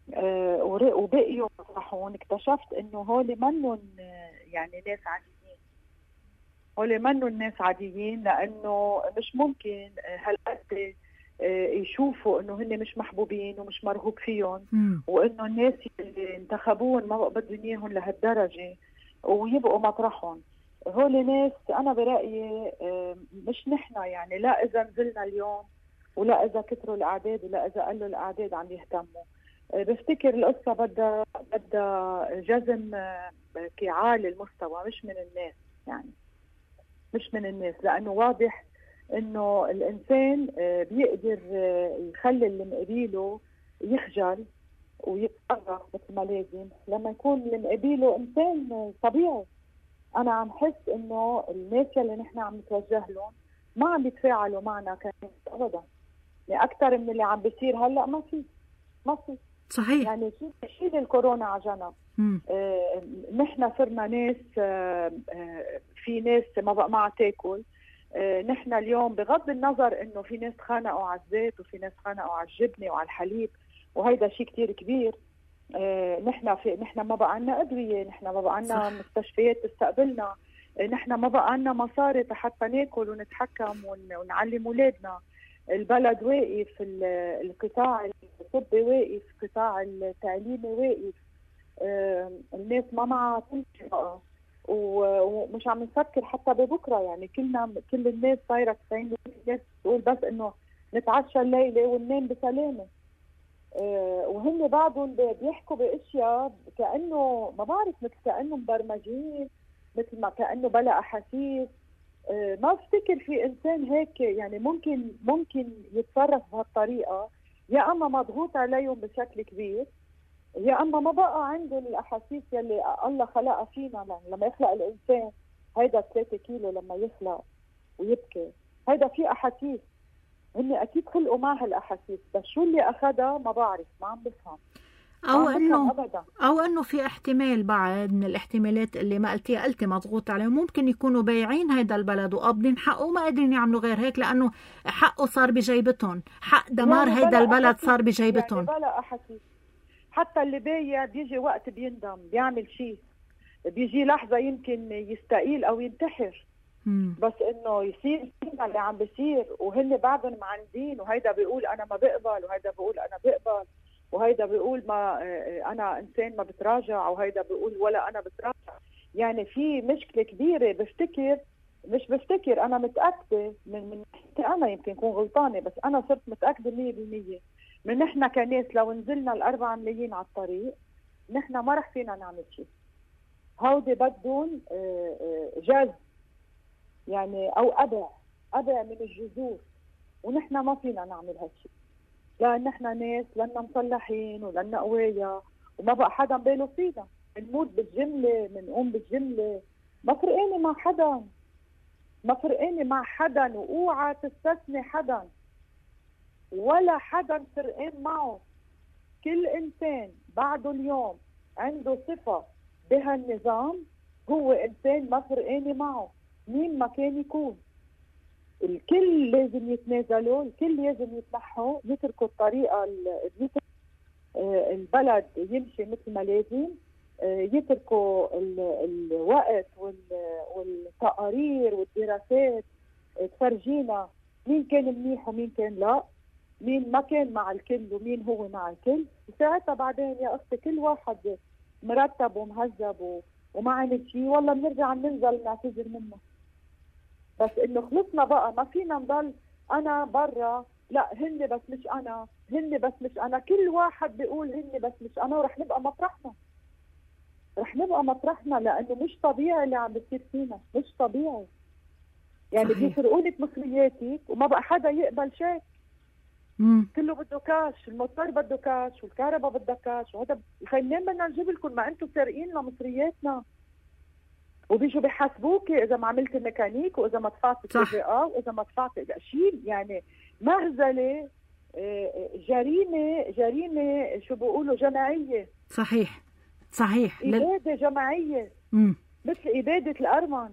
وبقيوا مطرحون. اكتشفت انه هول منن يعني ناس عاديين، هول منن ناس عاديين، لانه مش ممكن هالقد يشوفوا انه هن مش محبوبين ومش مرغوب فيهم، وانه الناس اللي انتخبوهم ما بدهم اياهم لهالدرجه ويبقوا مطرحهم. هول ناس انا برايي مش نحن، يعني لا اذا نزلنا اليوم ولا اذا كثروا الاعداد ولا اذا قلوا الاعداد عم يهتموا. بفتكر القصه بدها جزم كعالي المستوى، مش من الناس، يعني مش من الناس، لانه واضح انه الانسان بيقدر يخلي اللي مقابله يخجل ويتصرف مثل ما لازم لما يكون اللي مقابله انسان طبيعي. انا عم حس انه الناس اللي نحن عم نتوجه لهم ما عم يتفاعلوا معنا كناس ابدا، يعني اكثر من اللي عم بيصير هلا. ما في صحيح. يعني شيل الكورونا على جنب. نحن صرنا ناس، في ناس ما بقى معها تاكل. نحن اليوم بغض النظر انه في ناس خانقوا على الزيت وفي ناس خانقوا على الجبنه وعلى الحليب، وهيدا شيء كتير كبير. نحن ما بقى عنا ادويه، نحن ما بقى عنا مستشفيات تستقبلنا، نحن ما بقى عنا مصاري حتى ناكل ونتحكم ونعلم اولادنا. البلد واقف، القطاع الطبي واقف، القطاع التعليمي واقف، الناس ما معها كل شيء بقى، ومش عم نفكر حتى ببكره. يعني كل الناس صايره 90 ناس تقول بس انه نتعشى الليله وننام بسلامه، وهم بعضهم بيحكوا باشياء كانه ما بعرف، مثل كانه مبرمجين، مثل ما كانه بلا احاسيس. ما بفتكر في انسان هيك يعني ممكن يتصرف بهالطريقه، يا اما مضغوط عليهم بشكل كبير، يا اما ما بقى عندهم الاحاسيس يلي الله خلقها فينا. لما يخلق الانسان هيدا 3 كيلو لما يخلق ويبكي، هيدا في احاسيس، هن اكيد خلقوا معها الاحاسيس، بس شو اللي اخذها ما بعرف، ما عم بفهم. او انه في احتمال بعد من الاحتمالات اللي ما قلتي مضغوط عليهم، ممكن يكونوا بايعين هيدا البلد وقابضين حقه وما قادرين يعملوا غير هيك، لانه حقه صار بجيبتهم، حق دمار يعني هيدا البلد صار بجيبتهم. يعني بلا احاسيس. حتى اللي بايع بيجي وقت بيندم، بيعمل شيء، بيجي لحظه يمكن يستقيل او ينتحر. بس انه يصير اللي عم بيصير وهن بعضهم معندين، وهيدا بيقول انا ما بقبل، وهيدا بيقول انا بقبل، وهيدا بيقول ما انا انسان ما بتراجع، وهيدا بيقول ولا انا بتراجع. يعني في مشكله كبيره. بفتكر انا متاكده من انا يمكن اكون غلطانه، بس انا صرت متاكده 100% من نحن كناس لو نزلنا ال4 ملايين على الطريق نحن ما رح فينا نعمل شيء. هودي بدهم جذب يعني، او ابع من الجذور، ونحن ما فينا نعمل هالشيء، لان نحن ناس لنا مصلحين ولنا قوية، وما بقى حدا باله فينا. بنموت بالجملة، بنقوم بالجملة، ما فرقاني مع حدا، واوعى تستثني حدا، ولا حدا فرقان معه. كل انسان بعده اليوم عنده صفة بهالنظام هو إنسان ما فرقاني معه مين ما كان يكون. الكل لازم يتنازلوا، الكل لازم يتنحوا، يتركوا الطريقة البلد يمشي مثل ما لازم، يتركوا الوقت والتقارير والدراسات تفرجينا مين كان منيح ومين كان لا، مين ما كان مع الكل ومين هو مع الكل. وساعتها بعدين يا أختي كل واحد مرتب ومهذب وما عمل شيء، والله بنرجع ننزل نعتذر منه. بس انه خلصنا بقى، ما فينا نضل انا برا، لا هن بس مش انا، هن بس مش انا، كل واحد بيقول هن بس مش انا، ورح نبقى مطرحنا، رح نبقى مطرحنا، لانه مش طبيعي اللي عم بيصير فينا، مش طبيعي. يعني بيسرقوا لك مصرياتك وما بقى حدا يقبل شيء. كله بده كاش، الموتور بده كاش والكهرباء بدها كاش، وهذا منين بدنا نجيب لكم ما انتم سارقين لنا مصرياتنا؟ وبيجوا بيحاسبوكي اذا ما عملتي ميكانيك، واذا ما دفعتي KVA، واذا ما دفعتي شيء. يعني مهزله، جريمه شو بيقولوا جماعيه. صحيح اباده جماعيه مثل اباده الارمن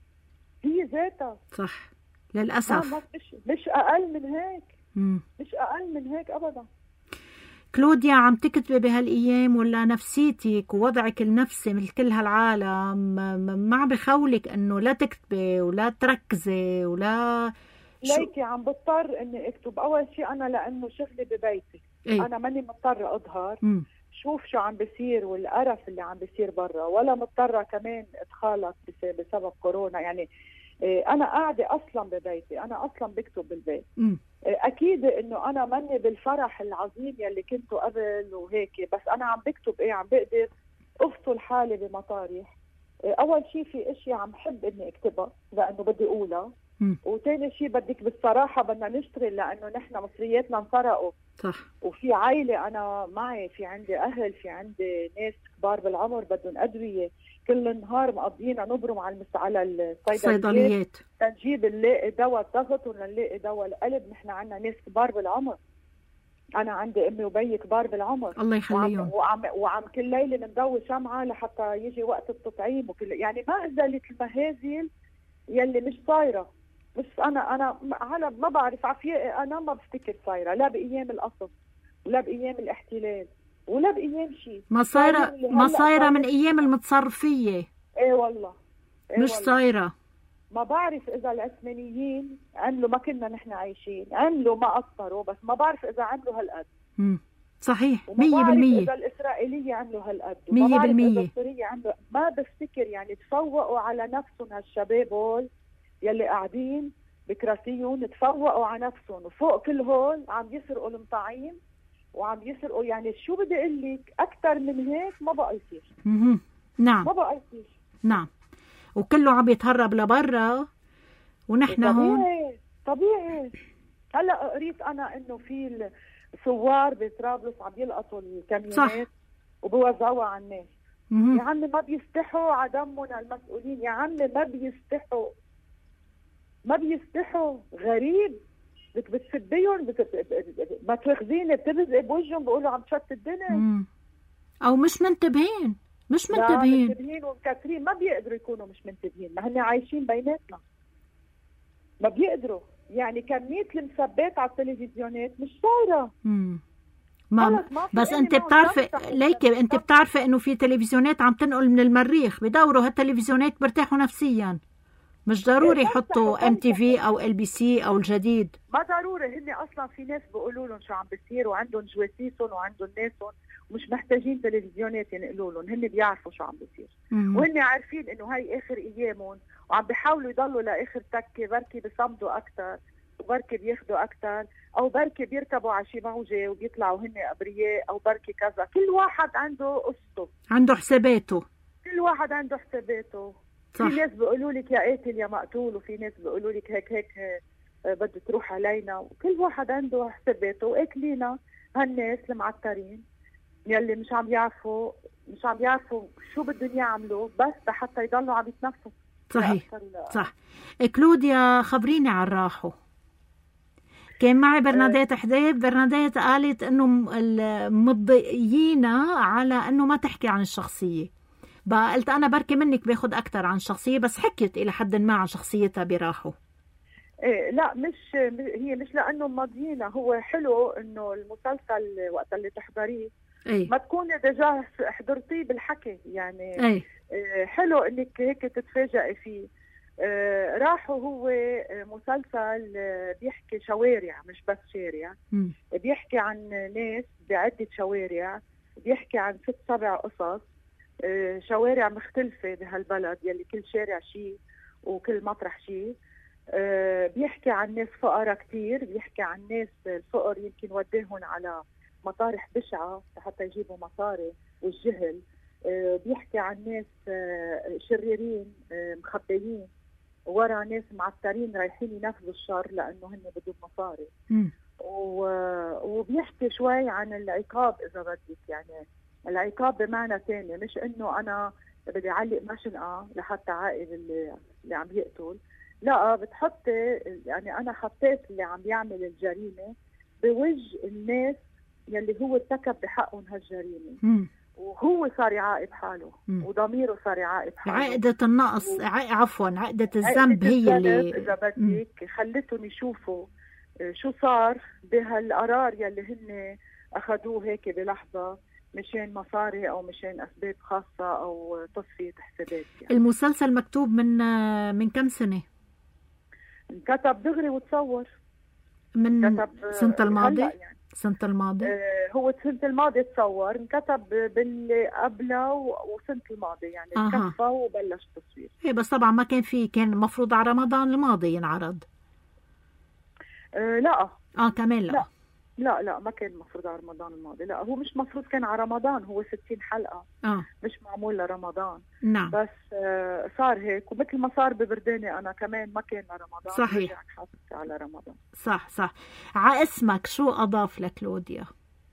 هي ذاتها. صح للاسف. مش اقل من هيك، مش اقل من هيك ابدا. كلوديا، عم تكتبي بهالايام ولا نفسيتك ووضعك النفسي مثل كل هالعالم ما عم بخولك انه لا تكتبي ولا تركزي ولا ليكي؟ عم بضطر اني اكتب. اول شيء انا لانه شغلي ببيتي، انا ماني مضطره اظهر شوف شو عم بيصير والقرف اللي عم بيصير برا، ولا مضطره كمان اتخالط بسبب كورونا. يعني انا قاعده اصلا ببيتي، انا اصلا بكتب بالبيت. اكيد انه انا ماني بالفرح العظيم يلي كنته قبل وهيك، بس انا عم بكتب عم بقدر افصل حالي بمطارح. اول شيء في اشياء عم حب اني اكتبها لانه بدي اقولها، وثاني شيء بدك بالصراحه بدنا نشتغل لانه نحن مصرياتنا انسرقوا. صح. وفي عائله انا معي، في عندي اهل، في عندي ناس كبار بالعمر بدهم ادويه، كل النهار مقضينا نبرم على الصيدليات تنجيب نلاقي دواء الضغط ولا نلاقي دواء القلب. نحن عندنا ناس كبار بالعمر، انا عندي امي وبي كبار بالعمر الله يخليهم، وعم كل ليله نضوي شمعه لحتى يجي وقت التطعيم وكل. يعني مهزله المهازل يلي مش صايره. بس انا ما بعرف عفيائي، انا ما بفتكر صايره لا بايام القصف ولا بايام الاحتلال ولا بايام شيء. ما صايره من ايام المتصرفيه. ايه والله مش صايره. ما بعرف اذا العثمانيين عملوا، ما كنا نحن عايشين، عملوا ما قصروا، بس ما بعرف اذا عملوا هالقد. صحيح 100%. اذا الاسرائيليه عملوا هالقد 100%. اذا السوريه عملوا، ما بفتكر. يعني تفوقوا على نفسهم هالشباب هول يلي قاعدين بكراسيهم، تفوقوا على نفسهم، وفوق كل هول عم يسرقوا المطاعيم وعم يسرقوا. يعني شو بدي اقول لك اكثر من هيك ما بقى يصير. نعم ما بقى يصير. نعم. وكله عم يتهرب لبرا ونحن هون. طبيعي. هلا قريت انا انه في الثوار بطرابلس عم يلقطوا الكاميونات وبوزعوها على الناس. يا عمي ما بيستحوا على دمنا المسؤولين، يا عمي ما بيستحوا. غريب. بتسبيهم، ما تاخذيني بتبزق بوجههم بيقولوا عم تشت الدنيا. او مش منتبهين ومكسرين. ما بيقدروا يكونوا مش منتبهين، ما هن عايشين بيناتنا، ما بيقدروا. يعني كمية المسبات على التلفزيونات مش صايرة. بس انت بتعرفي ليكي، انت بتعرفي انه في تلفزيونات عم تنقل من المريخ، بدوروا هالتلفزيونات برتاحوا نفسيا، مش ضروري يحطوا MTV او LBC او الجديد. ما ضروري. هن اصلا في ناس بيقولوا لهم شو عم بيصير، وعندهم جواسيسهم وعندهم ناسهم، ومش محتاجين تلفزيونات ينقلوا لهم، هن بيعرفوا شو عم بيصير. وهن عارفين انه هاي اخر ايامهم، وعم بيحاولوا يضلوا لاخر تكه، بركي بيصمدوا اكثر وبركي بياخذوا اكثر، او بركي بيركبوا على شي موجه وبيطلعوا هن ابرياء، او بركي كذا. كل واحد عنده قصته، عنده حساباته، كل واحد عنده حساباته. صح. في ناس بيقولوا لك يا قاتل يا مقتول، وفي ناس بيقولوا لك هيك بدها تروح علينا، وكل واحد عنده حساباته. واكلينا هالناس المعترين يلي مش عم يعرفوا شو بدهم يعملوا بس حتى يضلوا عم يتنفسوا. صحيح. صح. كلوديا، خبريني عن راحو. كان معي برناديت حديب. برناديت قالت انه مضايقينا على انه ما تحكي عن الشخصية، بقى قلت أنا بركي منك باخد أكتر عن شخصية، بس حكيت إلى حد ما عن شخصيتها براحوا. إيه لا هي مش لأنه ماضينا، هو حلو إنه المسلسل وقت اللي تحضريه ما تكوني ديجا حضرتيه بالحكي يعني. حلو إنك هيك تتفاجئي فيه. راحوا هو مسلسل بيحكي شوارع، مش بس شارع، بيحكي عن ناس بعدة شوارع، بيحكي عن 6-7 قصص، شوارع مختلفة بهالبلد يلي كل شارع شيء وكل مطرح شيء. بيحكي عن ناس فقراء كتير، بيحكي عن ناس الفقر يمكن وديهم على مطارح بشعة حتى يجيبوا مصاري والجهل. بيحكي عن ناس شريرين مخبيين ورا ناس معترين رايحين ينفذوا الشر لأنه هن بدهم مصاري. وبيحكي شوي عن العقاب إذا بدك، يعني العقاب بمعنى ثاني، مش إنه أنا بدي أعلق مشنقة لحتى عائل اللي عم يقتل، لا بتحط يعني أنا حطيت اللي عم يعمل الجريمة بوجه الناس يلي هو ارتكب بحقهم هالجريمة، وهو صار يعاقب حاله وضميره صار يعاقب حاله. عقدة النقص عفوا عقدة الذنب هي اللي إذا بدك خلتهم يشوفوا شو صار بهالقرار يلي هن أخذوه هيك بلحظة مشان مصاري أو مشان أسباب خاصة أو تصفية حسابات. يعني المسلسل مكتوب من كم سنة؟ انكتب دغري وتصور من سنة الماضي يعني. سنة الماضي هو سنة الماضي تصور، انكتب باللي قبله وسنة الماضي يعني كفى وبلش تصوير. ايه بس طبعا ما كان مفروض على رمضان الماضي ينعرض. لا كمان لا ما كان مفروض على رمضان الماضي، لا هو مش مفروض كان على رمضان، هو 60 حلقة مش معمول لرمضان. نعم. بس صار هيك، ومثل ما صار ببرداني أنا كمان ما كان لرمضان. صحيح. حاطط على رمضان. صح. ع اسمك شو أضاف لكلوديا؟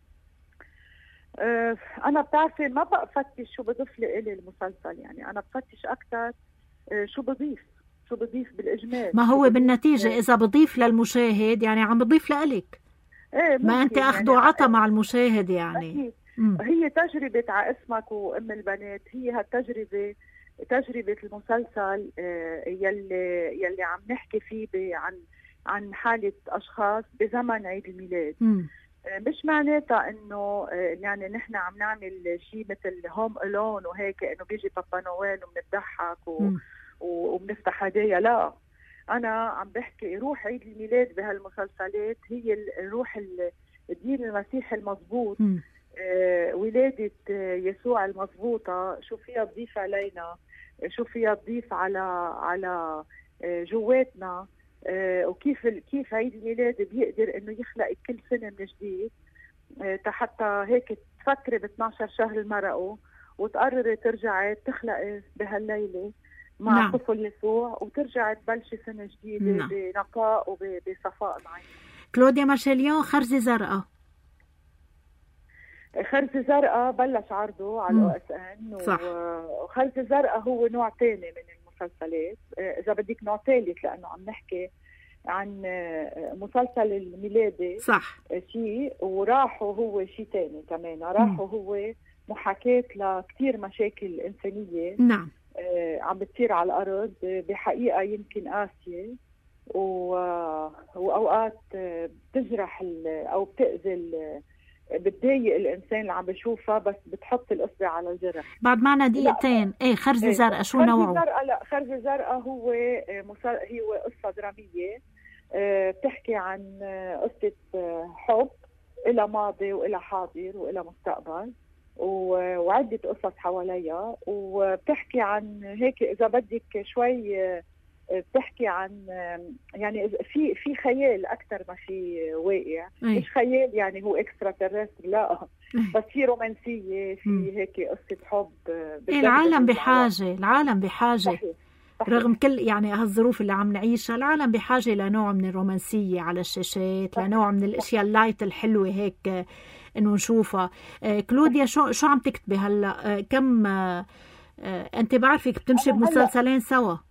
أنا بتعرفي ما بفتش شو بضيف لي المسلسل، يعني أنا بفتش أكتر شو بضيف بالإجمال. ما هو بالنتيجة إذا بضيف للمشاهد يعني عم بضيف لإلك. ما أنت أخذ وعطى مع المشاهد يعني. هي تجربة ع اسمك وأم البنات، هي هالتجربة تجربة المسلسل يلي عم نحكي فيه عن حالة أشخاص بزمن عيد الميلاد. مش معناتها إنه يعني نحن عم نعمل شيء مثل هوم ألون وهيك إنه بيجي بابا نويل وبنضحك وبنفتح هدايا، لا. أنا عم بحكي روح عيد الميلاد بهالمسلسلات هي الروح الدين المسيحي المضبوط، ولادة يسوع المضبوطة، شو فيها تضيف علينا، شو فيها تضيف على جواتنا، وكيف عيد الميلاد بيقدر إنه يخلق كل سنة من جديد. حتى هيك تفكري ب 12 شهر مرقوا وتقرري ترجعي تخلقي بهالليلة مع طفل يسوع وترجع تبلشي سنة جديدة بنقاء وبصفاء معين. كلوديا مارشاليون خرزة زرقاء. خرزة زرقاء بلش عرضه على OSN، وخرزة زرقاء هو نوع تاني من المسلسلات، إذا بدك نوع ثالث، لأنه عم نحكي عن مسلسل الميلادي شيء، وراحوا هو شيء تاني كمان، راحوا هو محاكاة لكتير مشاكل إنسانية عم بتصير على الأرض بحقيقة يمكن قاسية، وأوقات بتجرح أو بتأذي بتضايق الإنسان اللي عم بشوفها، بس بتحط الإصبع على الجرح. بعد معنا دقيقتين. خرزة زرقاء شو نوعه؟ خرزة زرقاء هي قصة درامية بتحكي عن قصة حب إلى ماضي وإلى حاضر وإلى مستقبل، وعدة قصص حواليها، وبتحكي عن هيك إذا بدك شوي بتحكي عن يعني في خيال أكثر ما في واقع. مش خيال يعني هو إكسترا تيرستر، لا، بس في رومانسية، في هيك قصة حب. العالم بحاجة صحيح. رغم كل يعني هالظروف اللي عم نعيشها، العالم بحاجة لنوع من الرومانسية على الشاشات، لنوع من الاشياء اللايت الحلوة هيك انه نشوفها. كلوديا شو عم تكتبي هلا؟ كم انت بعرفك بتمشي بمسلسلين سوا؟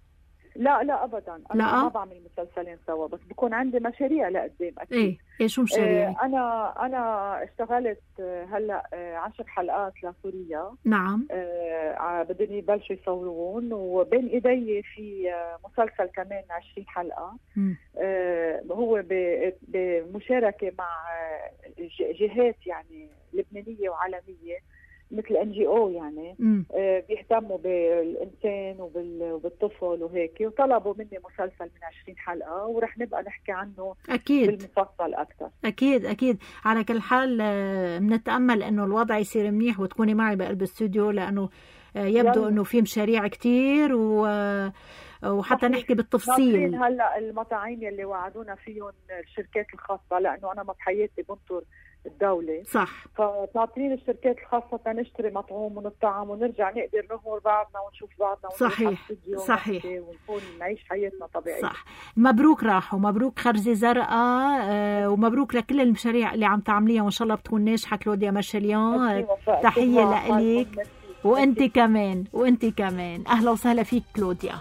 لا ابدا، انا لا؟ ما بعمل مسلسلين سوا، بس بكون عندي مشاريع لقدام اكيد. ايه شو مشاريعك؟ انا اشتغلت هلا 10 حلقات لسوريا. نعم. بدهم يبلشوا يصورون، وبين ايدي في مسلسل كمان 20 حلقه. هو بمشاركه مع جهات يعني لبنانيه وعالميه مثل NGO يعني بيهتموا بالإنسان وبالطفل وهيك، وطلبوا مني مسلسل من 20 حلقة ورح نبقى نحكي عنه أكيد بالمفصل أكثر. أكيد. على كل حال بنتأمل إنه الوضع يصير منيح وتكوني معي بقلب الاستوديو، لأنه يبدو إنه في مشاريع كتير وحتى نحكي بالتفصيل. هلا المطاعيم اللي وعدونا فيهم الشركات الخاصة، لأنه أنا ما بحياتي بنطر الدولة، صح، فتعطيني الشركات الخاصة تنشتري مطعوم ونطعم ونرجع نقدر نغمر بعضنا ونشوف بعضنا. صحيح ونكون نعيش حياتنا طبيعية. صح. مبروك راحوا، مبروك خرزة زرقاء، ومبروك لكل المشاريع اللي عم تعمليها، وإن شاء الله بتكون ناجحة كلوديا مارشاليان. تحية لإلك وأنت كمان أهلا وسهلا فيك كلوديا.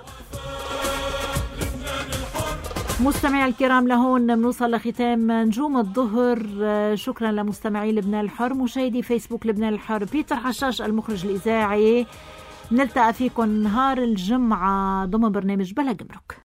مستمعي الكرام، لهون بنوصل لختام نجوم الظهر. شكرا لمستمعي لبنان الحر، مشاهدي فيسبوك لبنان الحر، بيتر حشاش المخرج الإذاعي. نلتقى فيكم نهار الجمعة ضمن برنامج بلا جمرك.